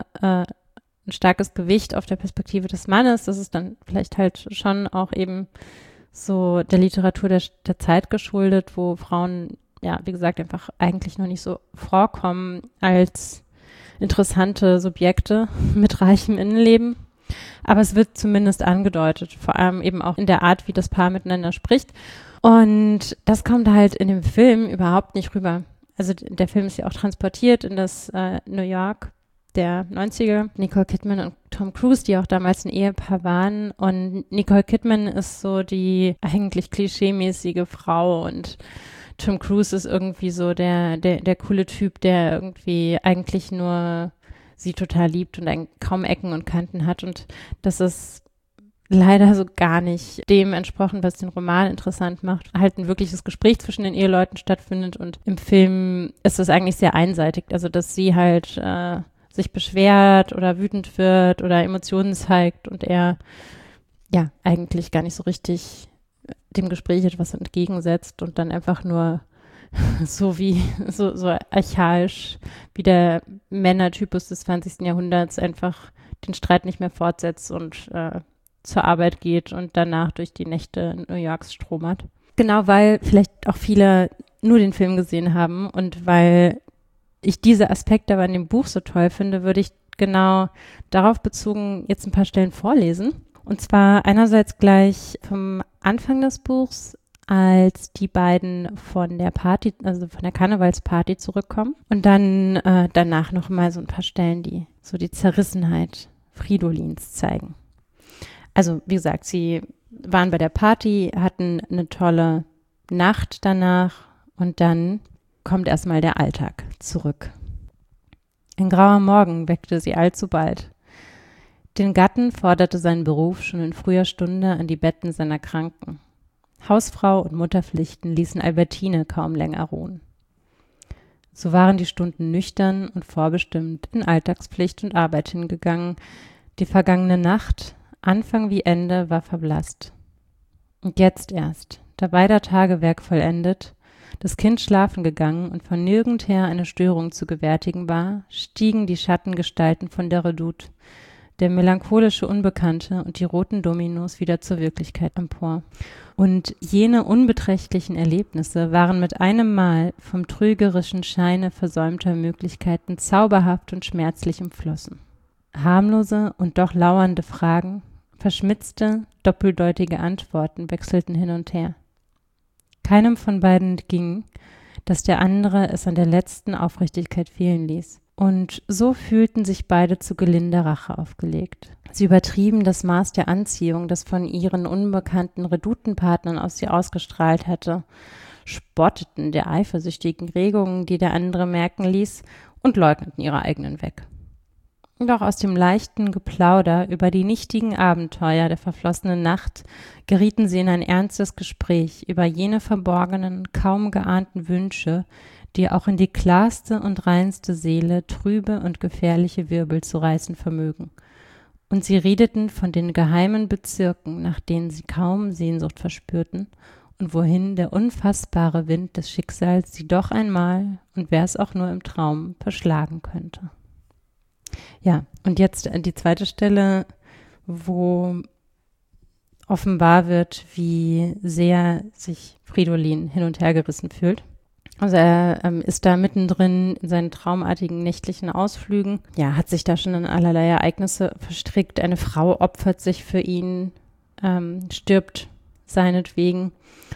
S6: Gewicht auf der Perspektive des Mannes, das ist dann vielleicht halt schon auch eben so der Literatur der Zeit geschuldet, wo Frauen, ja, wie gesagt, einfach eigentlich noch nicht so vorkommen als interessante Subjekte mit reichem Innenleben. Aber es wird zumindest angedeutet, vor allem eben auch in der Art, wie das Paar miteinander spricht. Und das kommt halt in dem Film überhaupt nicht rüber. Also der Film ist ja auch transportiert in das New York der 90er. Nicole Kidman und Tom Cruise, die auch damals ein Ehepaar waren. Und Nicole Kidman ist so die eigentlich klischeemäßige Frau und Tom Cruise ist irgendwie so der coole Typ, der irgendwie eigentlich nur sie total liebt und kaum Ecken und Kanten hat. Und das ist leider so gar nicht dem entsprochen, was den Roman interessant macht. Halt ein wirkliches Gespräch zwischen den Eheleuten stattfindet und im Film ist es eigentlich sehr einseitig. Also, dass sie halt sich beschwert oder wütend wird oder Emotionen zeigt und er ja eigentlich gar nicht so richtig dem Gespräch etwas entgegensetzt und dann einfach nur so archaisch wie der Männertypus des 20. Jahrhunderts einfach den Streit nicht mehr fortsetzt und zur Arbeit geht und danach durch die Nächte New Yorks stromert. Genau, weil vielleicht auch viele nur den Film gesehen haben und weil ich diese Aspekte aber in dem Buch so toll finde, würde ich genau darauf bezogen jetzt ein paar Stellen vorlesen. Und zwar einerseits gleich vom Anfang des Buchs, als die beiden von der Party, also von der Karnevalsparty zurückkommen. Und dann danach noch mal so ein paar Stellen, die so die Zerrissenheit Fridolins zeigen. Also wie gesagt, sie waren bei der Party, hatten eine tolle Nacht danach und dann kommt erstmal der Alltag zurück. Ein grauer Morgen weckte sie allzubald. Den Gatten forderte sein Beruf schon in früher Stunde an die Betten seiner Kranken. Hausfrau und Mutterpflichten ließen Albertine kaum länger ruhen. So waren die Stunden nüchtern und vorbestimmt in Alltagspflicht und Arbeit hingegangen. Die vergangene Nacht, Anfang wie Ende, war verblasst. Und jetzt erst, da beider Tagewerk vollendet, das Kind schlafen gegangen und von nirgendher eine Störung zu gewärtigen war, stiegen die Schattengestalten von der Redoute, der melancholische Unbekannte und die roten Dominos wieder zur Wirklichkeit empor. Und jene unbeträchtlichen Erlebnisse waren mit einem Mal vom trügerischen Scheine versäumter Möglichkeiten zauberhaft und schmerzlich umflossen. Harmlose und doch lauernde Fragen, verschmitzte, doppeldeutige Antworten wechselten hin und her. Keinem von beiden ging, dass der andere es an der letzten Aufrichtigkeit fehlen ließ. Und so fühlten sich beide zu gelinder Rache aufgelegt. Sie übertrieben das Maß der Anziehung, das von ihren unbekannten Redoutenpartnern aus sie ausgestrahlt hatte, spotteten der eifersüchtigen Regungen, die der andere merken ließ, und leugneten ihre eigenen weg. Doch aus dem leichten Geplauder über die nichtigen Abenteuer der verflossenen Nacht gerieten sie in ein ernstes Gespräch über jene verborgenen, kaum geahnten Wünsche, die auch in die klarste und reinste Seele trübe und gefährliche Wirbel zu reißen vermögen. Und sie redeten von den geheimen Bezirken, nach denen sie kaum Sehnsucht verspürten und wohin der unfassbare Wind des Schicksals sie doch einmal, und wär's auch nur im Traum, verschlagen könnte. Ja, und jetzt die zweite Stelle, wo offenbar wird, wie sehr sich Fridolin hin und her gerissen fühlt. Also er ist da mittendrin in seinen traumartigen nächtlichen Ausflügen. Ja, hat sich da schon in allerlei Ereignisse verstrickt. Eine Frau opfert sich für ihn, stirbt seinetwegen.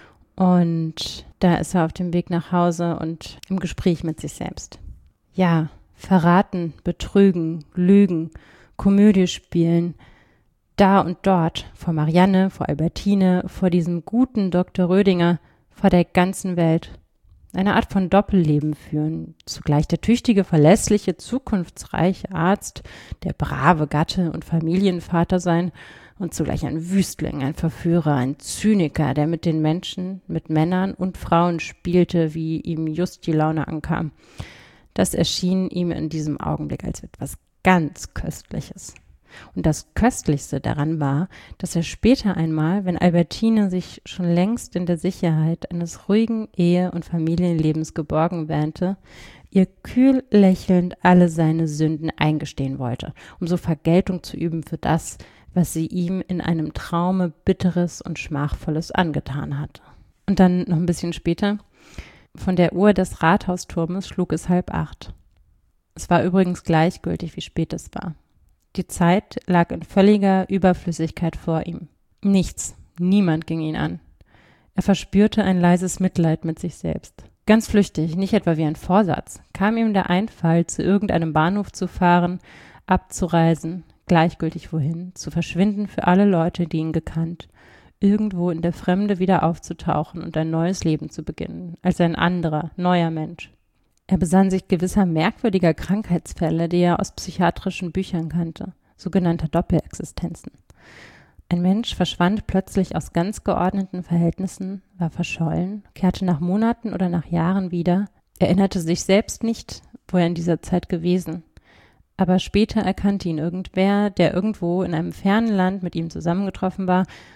S6: Und da ist er auf dem Weg nach Hause und im Gespräch mit sich selbst. Ja, verraten, betrügen, lügen, Komödie spielen, da und dort, vor Marianne, vor Albertine, vor diesem guten Dr. Rödinger, vor der ganzen Welt. Eine Art von Doppelleben führen, zugleich der tüchtige, verlässliche, zukunftsreiche Arzt, der brave Gatte und Familienvater sein und zugleich ein Wüstling, ein Verführer, ein Zyniker, der mit den Menschen, mit Männern und Frauen spielte, wie ihm just die Laune ankam. Das erschien ihm in diesem Augenblick als etwas ganz Köstliches. Und das Köstlichste daran war, dass er später einmal, wenn Albertine sich schon längst in der Sicherheit eines ruhigen Ehe- und Familienlebens geborgen wähnte, ihr kühl lächelnd alle seine Sünden eingestehen wollte, um so Vergeltung zu üben für das, was sie ihm in einem Traume Bitteres und Schmachvolles angetan hatte. Und dann noch ein bisschen später: Von der Uhr des Rathausturmes schlug es 7:30. Es war übrigens gleichgültig, wie spät es war. Die Zeit lag in völliger Überflüssigkeit vor ihm. Nichts, niemand ging ihn an. Er verspürte ein leises Mitleid mit sich selbst. Ganz flüchtig, nicht etwa wie ein Vorsatz, kam ihm der Einfall, zu irgendeinem Bahnhof zu fahren, abzureisen, gleichgültig wohin, zu verschwinden für alle Leute, die ihn gekannt, irgendwo in der Fremde wieder aufzutauchen und ein neues Leben zu beginnen, als ein anderer, neuer Mensch. Er besann sich gewisser merkwürdiger Krankheitsfälle, die er aus psychiatrischen Büchern kannte, sogenannter Doppelexistenzen. Ein Mensch verschwand plötzlich aus ganz geordneten Verhältnissen, war verschollen, kehrte nach Monaten oder nach Jahren wieder, erinnerte sich selbst nicht, wo er in dieser Zeit gewesen. Aber später erkannte ihn irgendwer, der irgendwo in einem fernen Land mit ihm zusammengetroffen war,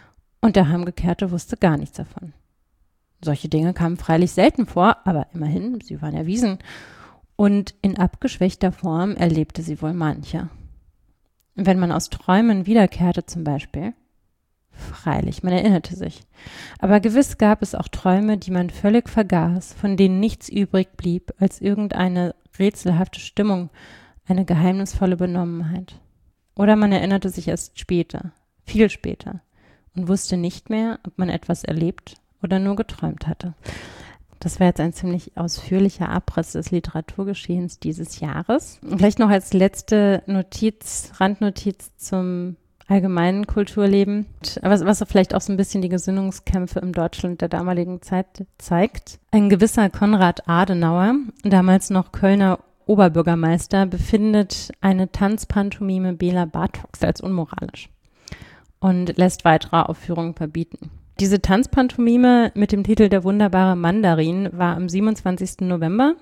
S6: und der Heimgekehrte wusste gar nichts davon. Solche Dinge kamen freilich selten vor, aber immerhin, sie waren erwiesen. Und in abgeschwächter Form erlebte sie wohl manche. Wenn man aus Träumen wiederkehrte zum Beispiel, freilich, man erinnerte sich. Aber gewiss gab es auch Träume, die man völlig vergaß, von denen nichts übrig blieb als irgendeine rätselhafte Stimmung, eine geheimnisvolle Benommenheit. Oder man erinnerte sich erst später, viel später, und wusste nicht mehr, ob man etwas erlebt oder nur geträumt hatte. Das war jetzt ein ziemlich ausführlicher Abriss des Literaturgeschehens dieses Jahres. Vielleicht noch als letzte Randnotiz zum allgemeinen Kulturleben, was vielleicht auch so ein bisschen die Gesinnungskämpfe im Deutschland der damaligen Zeit zeigt. Ein gewisser Konrad Adenauer, damals noch Kölner Oberbürgermeister, befindet eine Tanzpantomime Bela Bartoks als unmoralisch und lässt weitere Aufführungen verbieten. Diese Tanzpantomime mit dem Titel Der wunderbare Mandarin war am 27. November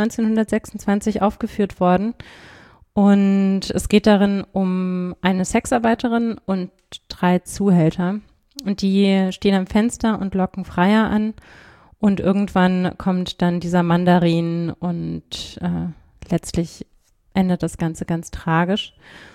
S6: 1926 aufgeführt worden. Und es geht darin um eine Sexarbeiterin und 3 Zuhälter. Und die stehen am Fenster und locken Freier an. Und irgendwann kommt dann dieser Mandarin und letztlich endet das Ganze ganz tragisch.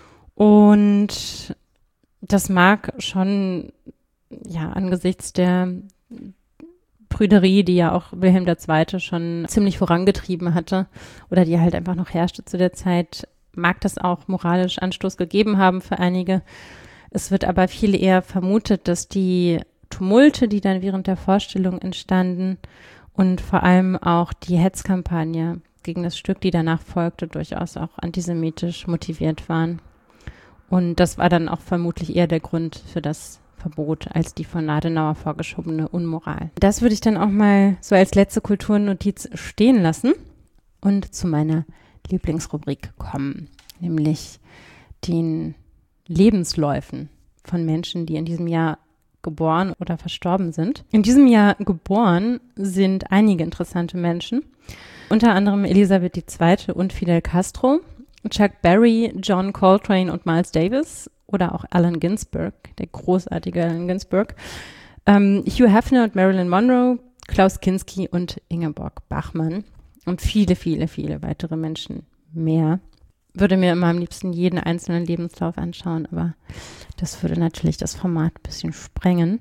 S6: Und das mag schon, ja, angesichts der Prüderie, die ja auch Wilhelm II. Schon ziemlich vorangetrieben hatte oder die halt einfach noch herrschte zu der Zeit, mag das auch moralisch Anstoß gegeben haben für einige. Es wird aber viel eher vermutet, dass die Tumulte, die dann während der Vorstellung entstanden und vor allem auch die Hetzkampagne gegen das Stück, die danach folgte, durchaus auch antisemitisch motiviert waren. Und das war dann auch vermutlich eher der Grund für das Verbot als die von Adenauer vorgeschobene Unmoral. Das würde ich dann auch mal so als letzte Kulturnotiz stehen lassen und zu meiner Lieblingsrubrik kommen, nämlich den Lebensläufen von Menschen, die in diesem Jahr geboren oder verstorben sind. In diesem Jahr geboren sind einige interessante Menschen, unter anderem Elisabeth II. Und Fidel Castro, Chuck Berry, John Coltrane und Miles Davis oder auch Allen Ginsberg, der großartige Allen Ginsberg, Hugh Hefner und Marilyn Monroe, Klaus Kinski und Ingeborg Bachmann und viele, viele, viele weitere Menschen mehr. Würde mir immer am liebsten jeden einzelnen Lebenslauf anschauen, aber das würde natürlich das Format ein bisschen sprengen.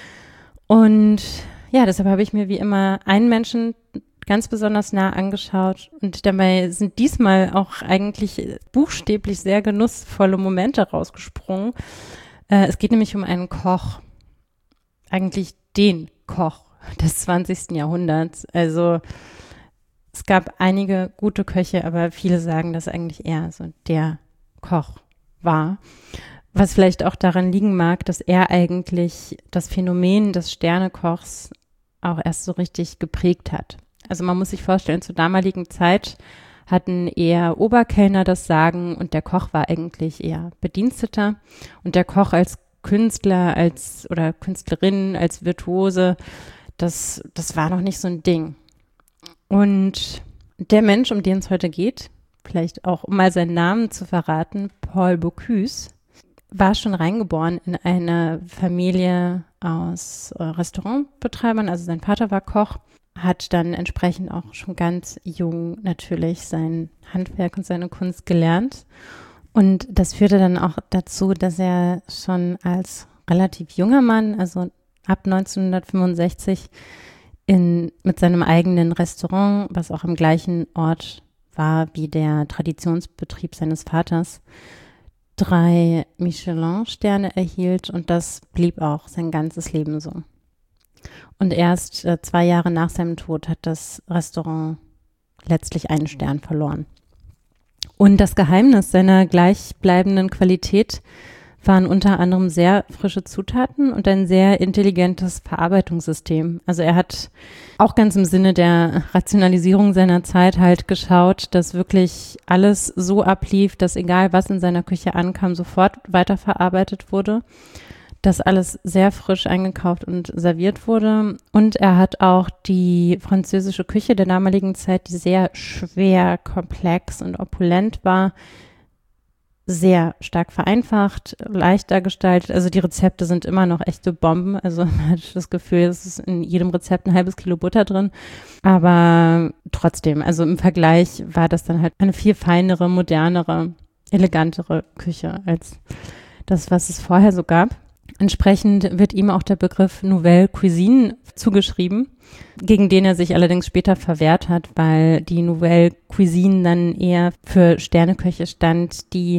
S6: Und ja, deshalb habe ich mir wie immer einen Menschen ganz besonders nah angeschaut und dabei sind diesmal auch eigentlich buchstäblich sehr genussvolle Momente rausgesprungen. Es geht nämlich um einen Koch, eigentlich den Koch des 20. Jahrhunderts. Also es gab einige gute Köche, aber viele sagen, dass eigentlich er so der Koch war. Was vielleicht auch daran liegen mag, dass er eigentlich das Phänomen des Sternekochs auch erst so richtig geprägt hat. Also man muss sich vorstellen, zur damaligen Zeit hatten eher Oberkellner das Sagen und der Koch war eigentlich eher Bediensteter. Und der Koch als Künstler, oder Künstlerin, als Virtuose, das war noch nicht so ein Ding. Und der Mensch, um den es heute geht, vielleicht auch um mal seinen Namen zu verraten, Paul Bocuse, war schon reingeboren in eine Familie aus Restaurantbetreibern. Also sein Vater war Koch, hat dann entsprechend auch schon ganz jung natürlich sein Handwerk und seine Kunst gelernt. Und das führte dann auch dazu, dass er schon als relativ junger Mann, also ab 1965, mit seinem eigenen Restaurant, was auch am gleichen Ort war wie der Traditionsbetrieb seines Vaters, 3 Michelin-Sterne erhielt und das blieb auch sein ganzes Leben so. Und erst 2 Jahre nach seinem Tod hat das Restaurant letztlich einen Stern verloren. Und das Geheimnis seiner gleichbleibenden Qualität waren unter anderem sehr frische Zutaten und ein sehr intelligentes Verarbeitungssystem. Also er hat auch ganz im Sinne der Rationalisierung seiner Zeit halt geschaut, dass wirklich alles so ablief, dass egal was in seiner Küche ankam, sofort weiterverarbeitet wurde, dass alles sehr frisch eingekauft und serviert wurde. Und er hat auch die französische Küche der damaligen Zeit, die sehr schwer, komplex und opulent war, sehr stark vereinfacht, leichter gestaltet. Also die Rezepte sind immer noch echte Bomben. Also man hat das Gefühl, es ist in jedem Rezept ein halbes Kilo Butter drin. Aber trotzdem, also im Vergleich war das dann halt eine viel feinere, modernere, elegantere Küche als das, was es vorher so gab. Entsprechend wird ihm auch der Begriff Nouvelle Cuisine zugeschrieben, gegen den er sich allerdings später verwehrt hat, weil die Nouvelle Cuisine dann eher für Sterneköche stand, die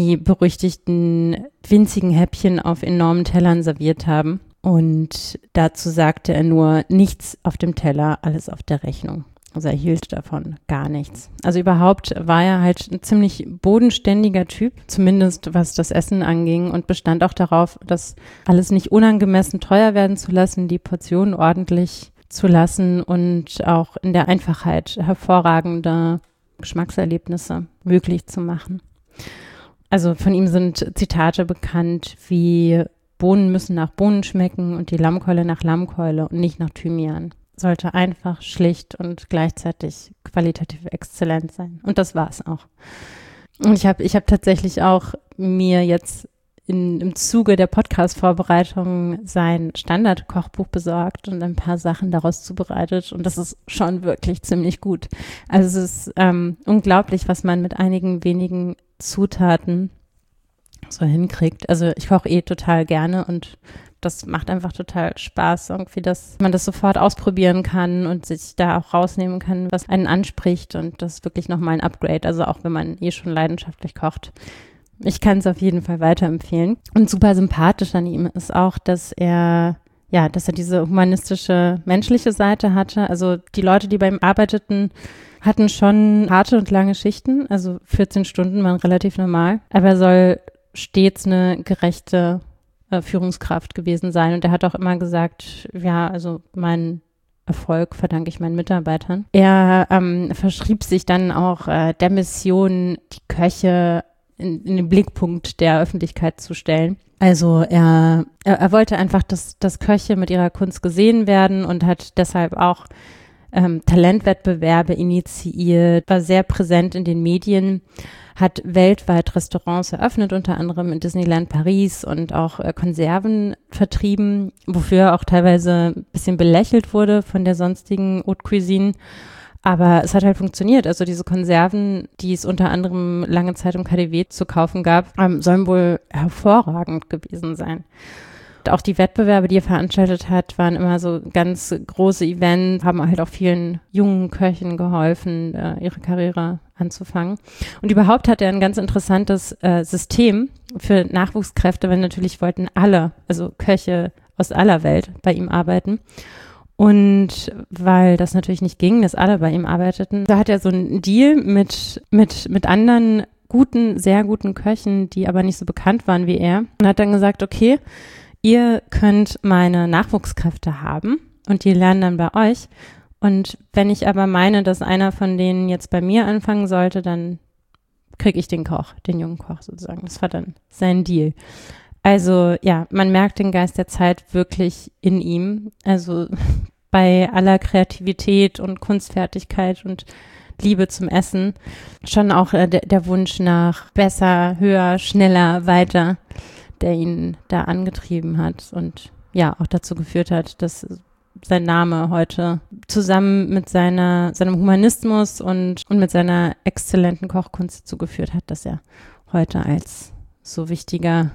S6: berüchtigten winzigen Häppchen auf enormen Tellern serviert haben. Und dazu sagte er nur, nichts auf dem Teller, alles auf der Rechnung. Also er hielt davon gar nichts. Also überhaupt war er halt ein ziemlich bodenständiger Typ, zumindest was das Essen anging, und bestand auch darauf, das alles nicht unangemessen teuer werden zu lassen, die Portionen ordentlich zu lassen und auch in der Einfachheit hervorragende Geschmackserlebnisse möglich zu machen. Also von ihm sind Zitate bekannt wie: Bohnen müssen nach Bohnen schmecken und die Lammkeule nach Lammkeule und nicht nach Thymian. Sollte einfach, schlicht und gleichzeitig qualitativ exzellent sein. Und das war es auch. Und ich hab tatsächlich auch mir jetzt im Zuge der Podcast-Vorbereitung sein Standardkochbuch besorgt und ein paar Sachen daraus zubereitet. Und das ist schon wirklich ziemlich gut. Also es ist unglaublich, was man mit einigen wenigen Zutaten so hinkriegt. Also ich koche total gerne und das macht einfach total Spaß, irgendwie, dass man das sofort ausprobieren kann und sich da auch rausnehmen kann, was einen anspricht, und das ist wirklich nochmal ein Upgrade, also auch wenn man schon leidenschaftlich kocht. Ich kann es auf jeden Fall weiterempfehlen. Und super sympathisch an ihm ist auch, dass er diese humanistische, menschliche Seite hatte. Also die Leute, die bei ihm arbeiteten, hatten schon harte und lange Schichten, also 14 Stunden waren relativ normal, aber er soll stets eine gerechte Führungskraft gewesen sein. Und er hat auch immer gesagt, ja, also meinen Erfolg verdanke ich meinen Mitarbeitern. Er verschrieb sich dann auch der Mission, die Köche in den Blickpunkt der Öffentlichkeit zu stellen. Also er wollte einfach, dass Köche mit ihrer Kunst gesehen werden und hat deshalb auch Talentwettbewerbe initiiert, war sehr präsent in den Medien, hat weltweit Restaurants eröffnet, unter anderem in Disneyland Paris, und auch Konserven vertrieben, wofür er auch teilweise ein bisschen belächelt wurde von der sonstigen Haute Cuisine. Aber es hat halt funktioniert. Also diese Konserven, die es unter anderem lange Zeit im KaDeWe zu kaufen gab, sollen wohl hervorragend gewesen sein. Auch die Wettbewerbe, die er veranstaltet hat, waren immer so ganz große Events, haben halt auch vielen jungen Köchen geholfen, ihre Karriere anzufangen. Und überhaupt hat er ein ganz interessantes System für Nachwuchskräfte, weil natürlich wollten alle, also Köche aus aller Welt, bei ihm arbeiten. Und weil das natürlich nicht ging, dass alle bei ihm arbeiteten, da hat er so einen Deal mit anderen guten, sehr guten Köchen, die aber nicht so bekannt waren wie er, und hat dann gesagt, okay, ihr könnt meine Nachwuchskräfte haben und die lernen dann bei euch. Und wenn ich aber meine, dass einer von denen jetzt bei mir anfangen sollte, dann kriege ich den jungen Koch sozusagen. Das war dann sein Deal. Also ja, man merkt den Geist der Zeit wirklich in ihm. Also bei aller Kreativität und Kunstfertigkeit und Liebe zum Essen schon auch der Wunsch nach besser, höher, schneller, weiter, der ihn da angetrieben hat und ja auch dazu geführt hat, dass sein Name heute zusammen mit seinem Humanismus und mit seiner exzellenten Kochkunst dazu geführt hat, dass er heute als so wichtiger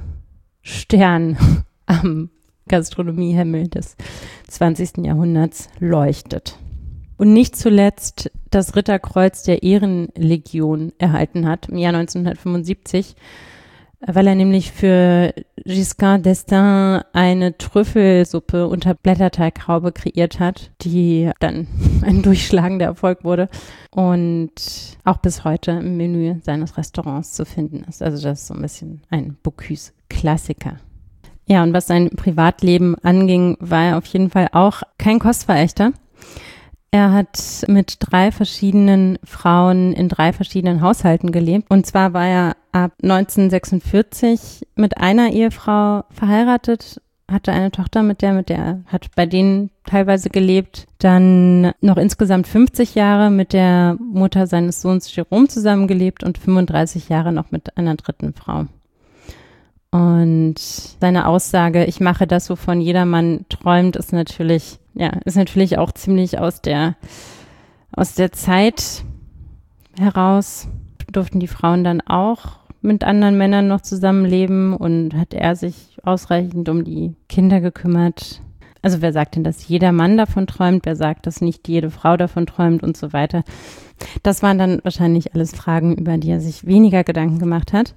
S6: Stern am Gastronomiehimmel des 20. Jahrhunderts leuchtet. Und nicht zuletzt das Ritterkreuz der Ehrenlegion erhalten hat im Jahr 1975, weil er nämlich für Giscard d'Estaing eine Trüffelsuppe unter Blätterteighaube kreiert hat, die dann ein durchschlagender Erfolg wurde und auch bis heute im Menü seines Restaurants zu finden ist. Also das ist so ein bisschen ein Bocuse-Klassiker. Ja, und was sein Privatleben anging, war er auf jeden Fall auch kein Kostverächter. Er hat mit 3 verschiedenen Frauen in 3 verschiedenen Haushalten gelebt. Und zwar war er ab 1946 mit einer Ehefrau verheiratet, hatte eine Tochter mit der hat bei denen teilweise gelebt. Dann noch insgesamt 50 Jahre mit der Mutter seines Sohns Jérôme zusammengelebt und 35 Jahre noch mit einer dritten Frau. Und seine Aussage, ich mache das, wovon jedermann träumt, ist natürlich auch ziemlich aus der Zeit heraus. Durften die Frauen dann auch mit anderen Männern noch zusammenleben und hat er sich ausreichend um die Kinder gekümmert. Also wer sagt denn, dass jeder Mann davon träumt? Wer sagt, dass nicht jede Frau davon träumt und so weiter? Das waren dann wahrscheinlich alles Fragen, über die er sich weniger Gedanken gemacht hat.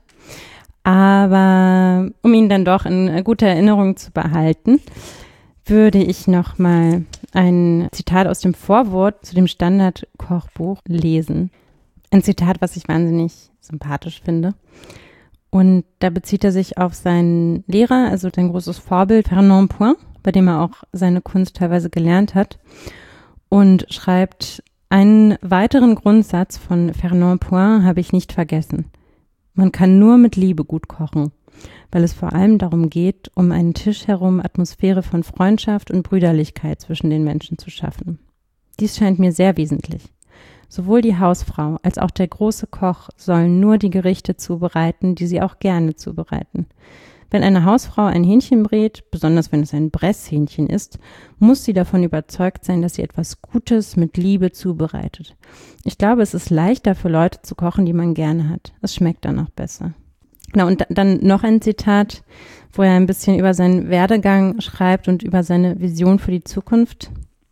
S6: Aber um ihn dann doch in guter Erinnerung zu behalten, würde ich noch mal ein Zitat aus dem Vorwort zu dem Standard-Kochbuch lesen. Ein Zitat, was ich wahnsinnig sympathisch finde. Und da bezieht er sich auf seinen Lehrer, also sein großes Vorbild Fernand Point, bei dem er auch seine Kunst teilweise gelernt hat, und schreibt, einen weiteren Grundsatz von Fernand Point habe ich nicht vergessen. Man kann nur mit Liebe gut kochen, weil es vor allem darum geht, um einen Tisch herum Atmosphäre von Freundschaft und Brüderlichkeit zwischen den Menschen zu schaffen. Dies scheint mir sehr wesentlich. Sowohl die Hausfrau als auch der große Koch sollen nur die Gerichte zubereiten, die sie auch gerne zubereiten. Wenn eine Hausfrau ein Hähnchen brät, besonders wenn es ein Bresshähnchen ist, muss sie davon überzeugt sein, dass sie etwas Gutes mit Liebe zubereitet. Ich glaube, es ist leichter für Leute zu kochen, die man gerne hat. Es schmeckt dann auch besser. Na, und dann noch ein Zitat, wo er ein bisschen über seinen Werdegang schreibt und über seine Vision für die Zukunft,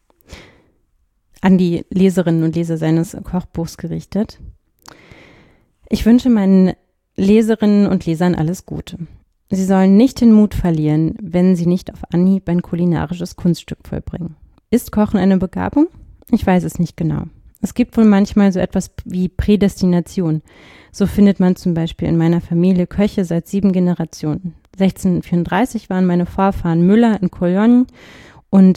S6: an die Leserinnen und Leser seines Kochbuchs gerichtet. Ich wünsche meinen Leserinnen und Lesern alles Gute. Sie sollen nicht den Mut verlieren, wenn sie nicht auf Anhieb ein kulinarisches Kunststück vollbringen. Ist Kochen eine Begabung? Ich weiß es nicht genau. Es gibt wohl manchmal so etwas wie Prädestination. So findet man zum Beispiel in meiner Familie Köche seit 7 Generationen. 1634 waren meine Vorfahren Müller in Cologne und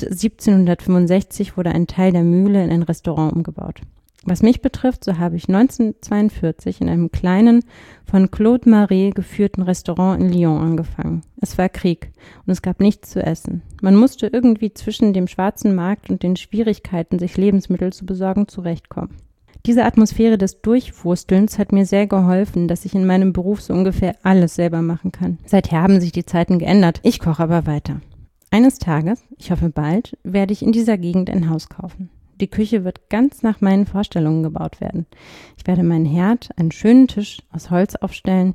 S6: 1765 wurde ein Teil der Mühle in ein Restaurant umgebaut. Was mich betrifft, so habe ich 1942 in einem kleinen, von Claude Marais geführten Restaurant in Lyon angefangen. Es war Krieg und es gab nichts zu essen. Man musste irgendwie zwischen dem schwarzen Markt und den Schwierigkeiten, sich Lebensmittel zu besorgen, zurechtkommen. Diese Atmosphäre des Durchwurstelns hat mir sehr geholfen, dass ich in meinem Beruf so ungefähr alles selber machen kann. Seither haben sich die Zeiten geändert. Ich koche aber weiter. Eines Tages, ich hoffe bald, werde ich in dieser Gegend ein Haus kaufen. Die Küche wird ganz nach meinen Vorstellungen gebaut werden. Ich werde meinen Herd, einen schönen Tisch aus Holz aufstellen.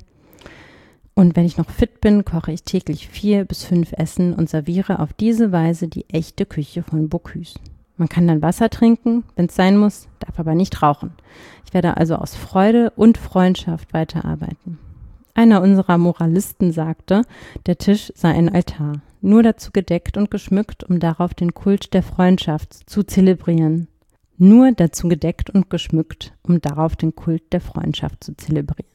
S6: Und wenn ich noch fit bin, koche ich täglich 4 bis 5 Essen und serviere auf diese Weise die echte Küche von Bocuse. Man kann dann Wasser trinken, wenn es sein muss, darf aber nicht rauchen. Ich werde also aus Freude und Freundschaft weiterarbeiten. Einer unserer Moralisten sagte, der Tisch sei ein Altar, nur dazu gedeckt und geschmückt, um darauf den Kult der Freundschaft zu zelebrieren. Nur dazu gedeckt und geschmückt, um darauf den Kult der Freundschaft zu zelebrieren.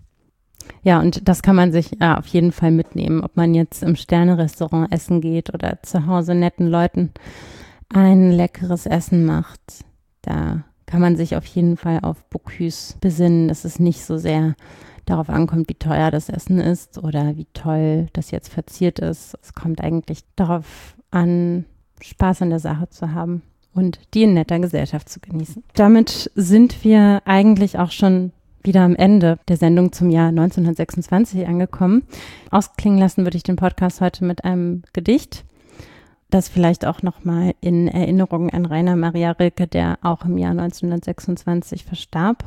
S6: Ja, und das kann man sich auf jeden Fall mitnehmen, ob man jetzt im Sterne-Restaurant essen geht oder zu Hause netten Leuten ein leckeres Essen macht. Da kann man sich auf jeden Fall auf Bocuse besinnen, dass es nicht so sehr darauf ankommt, wie teuer das Essen ist oder wie toll das jetzt verziert ist. Es kommt eigentlich darauf an, Spaß an der Sache zu haben und die in netter Gesellschaft zu genießen. Damit sind wir eigentlich auch schon wieder am Ende der Sendung zum Jahr 1926 angekommen. Ausklingen lassen würde ich den Podcast heute mit einem Gedicht, das vielleicht auch nochmal in Erinnerung an Rainer Maria Rilke, der auch im Jahr 1926 verstarb.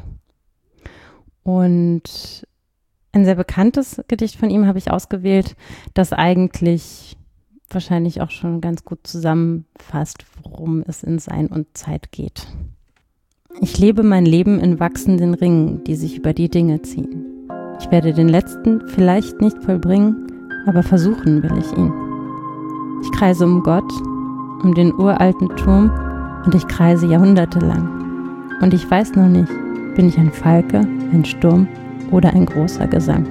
S6: Und ein sehr bekanntes Gedicht von ihm habe ich ausgewählt, das eigentlich wahrscheinlich auch schon ganz gut zusammenfasst, worum es in Sein und Zeit geht. Ich lebe mein Leben in wachsenden Ringen, die sich über die Dinge ziehen. Ich werde den letzten vielleicht nicht vollbringen, aber versuchen will ich ihn. Ich kreise um Gott, um den uralten Turm, und ich kreise jahrhundertelang. Und ich weiß noch nicht, bin ich ein Falke, ein Sturm oder ein großer Gesang.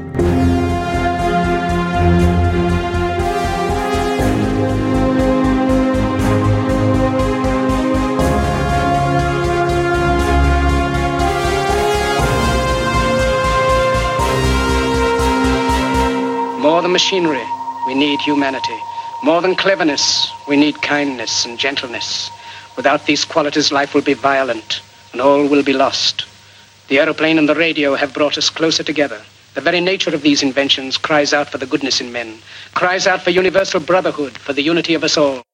S8: More than machinery, we need humanity. More than cleverness, we need kindness and gentleness. Without these qualities, life will be violent, and all will be lost. The aeroplane and the radio have brought us closer together. The very nature of these inventions cries out for the goodness in men, cries out for universal brotherhood, for the unity of us all.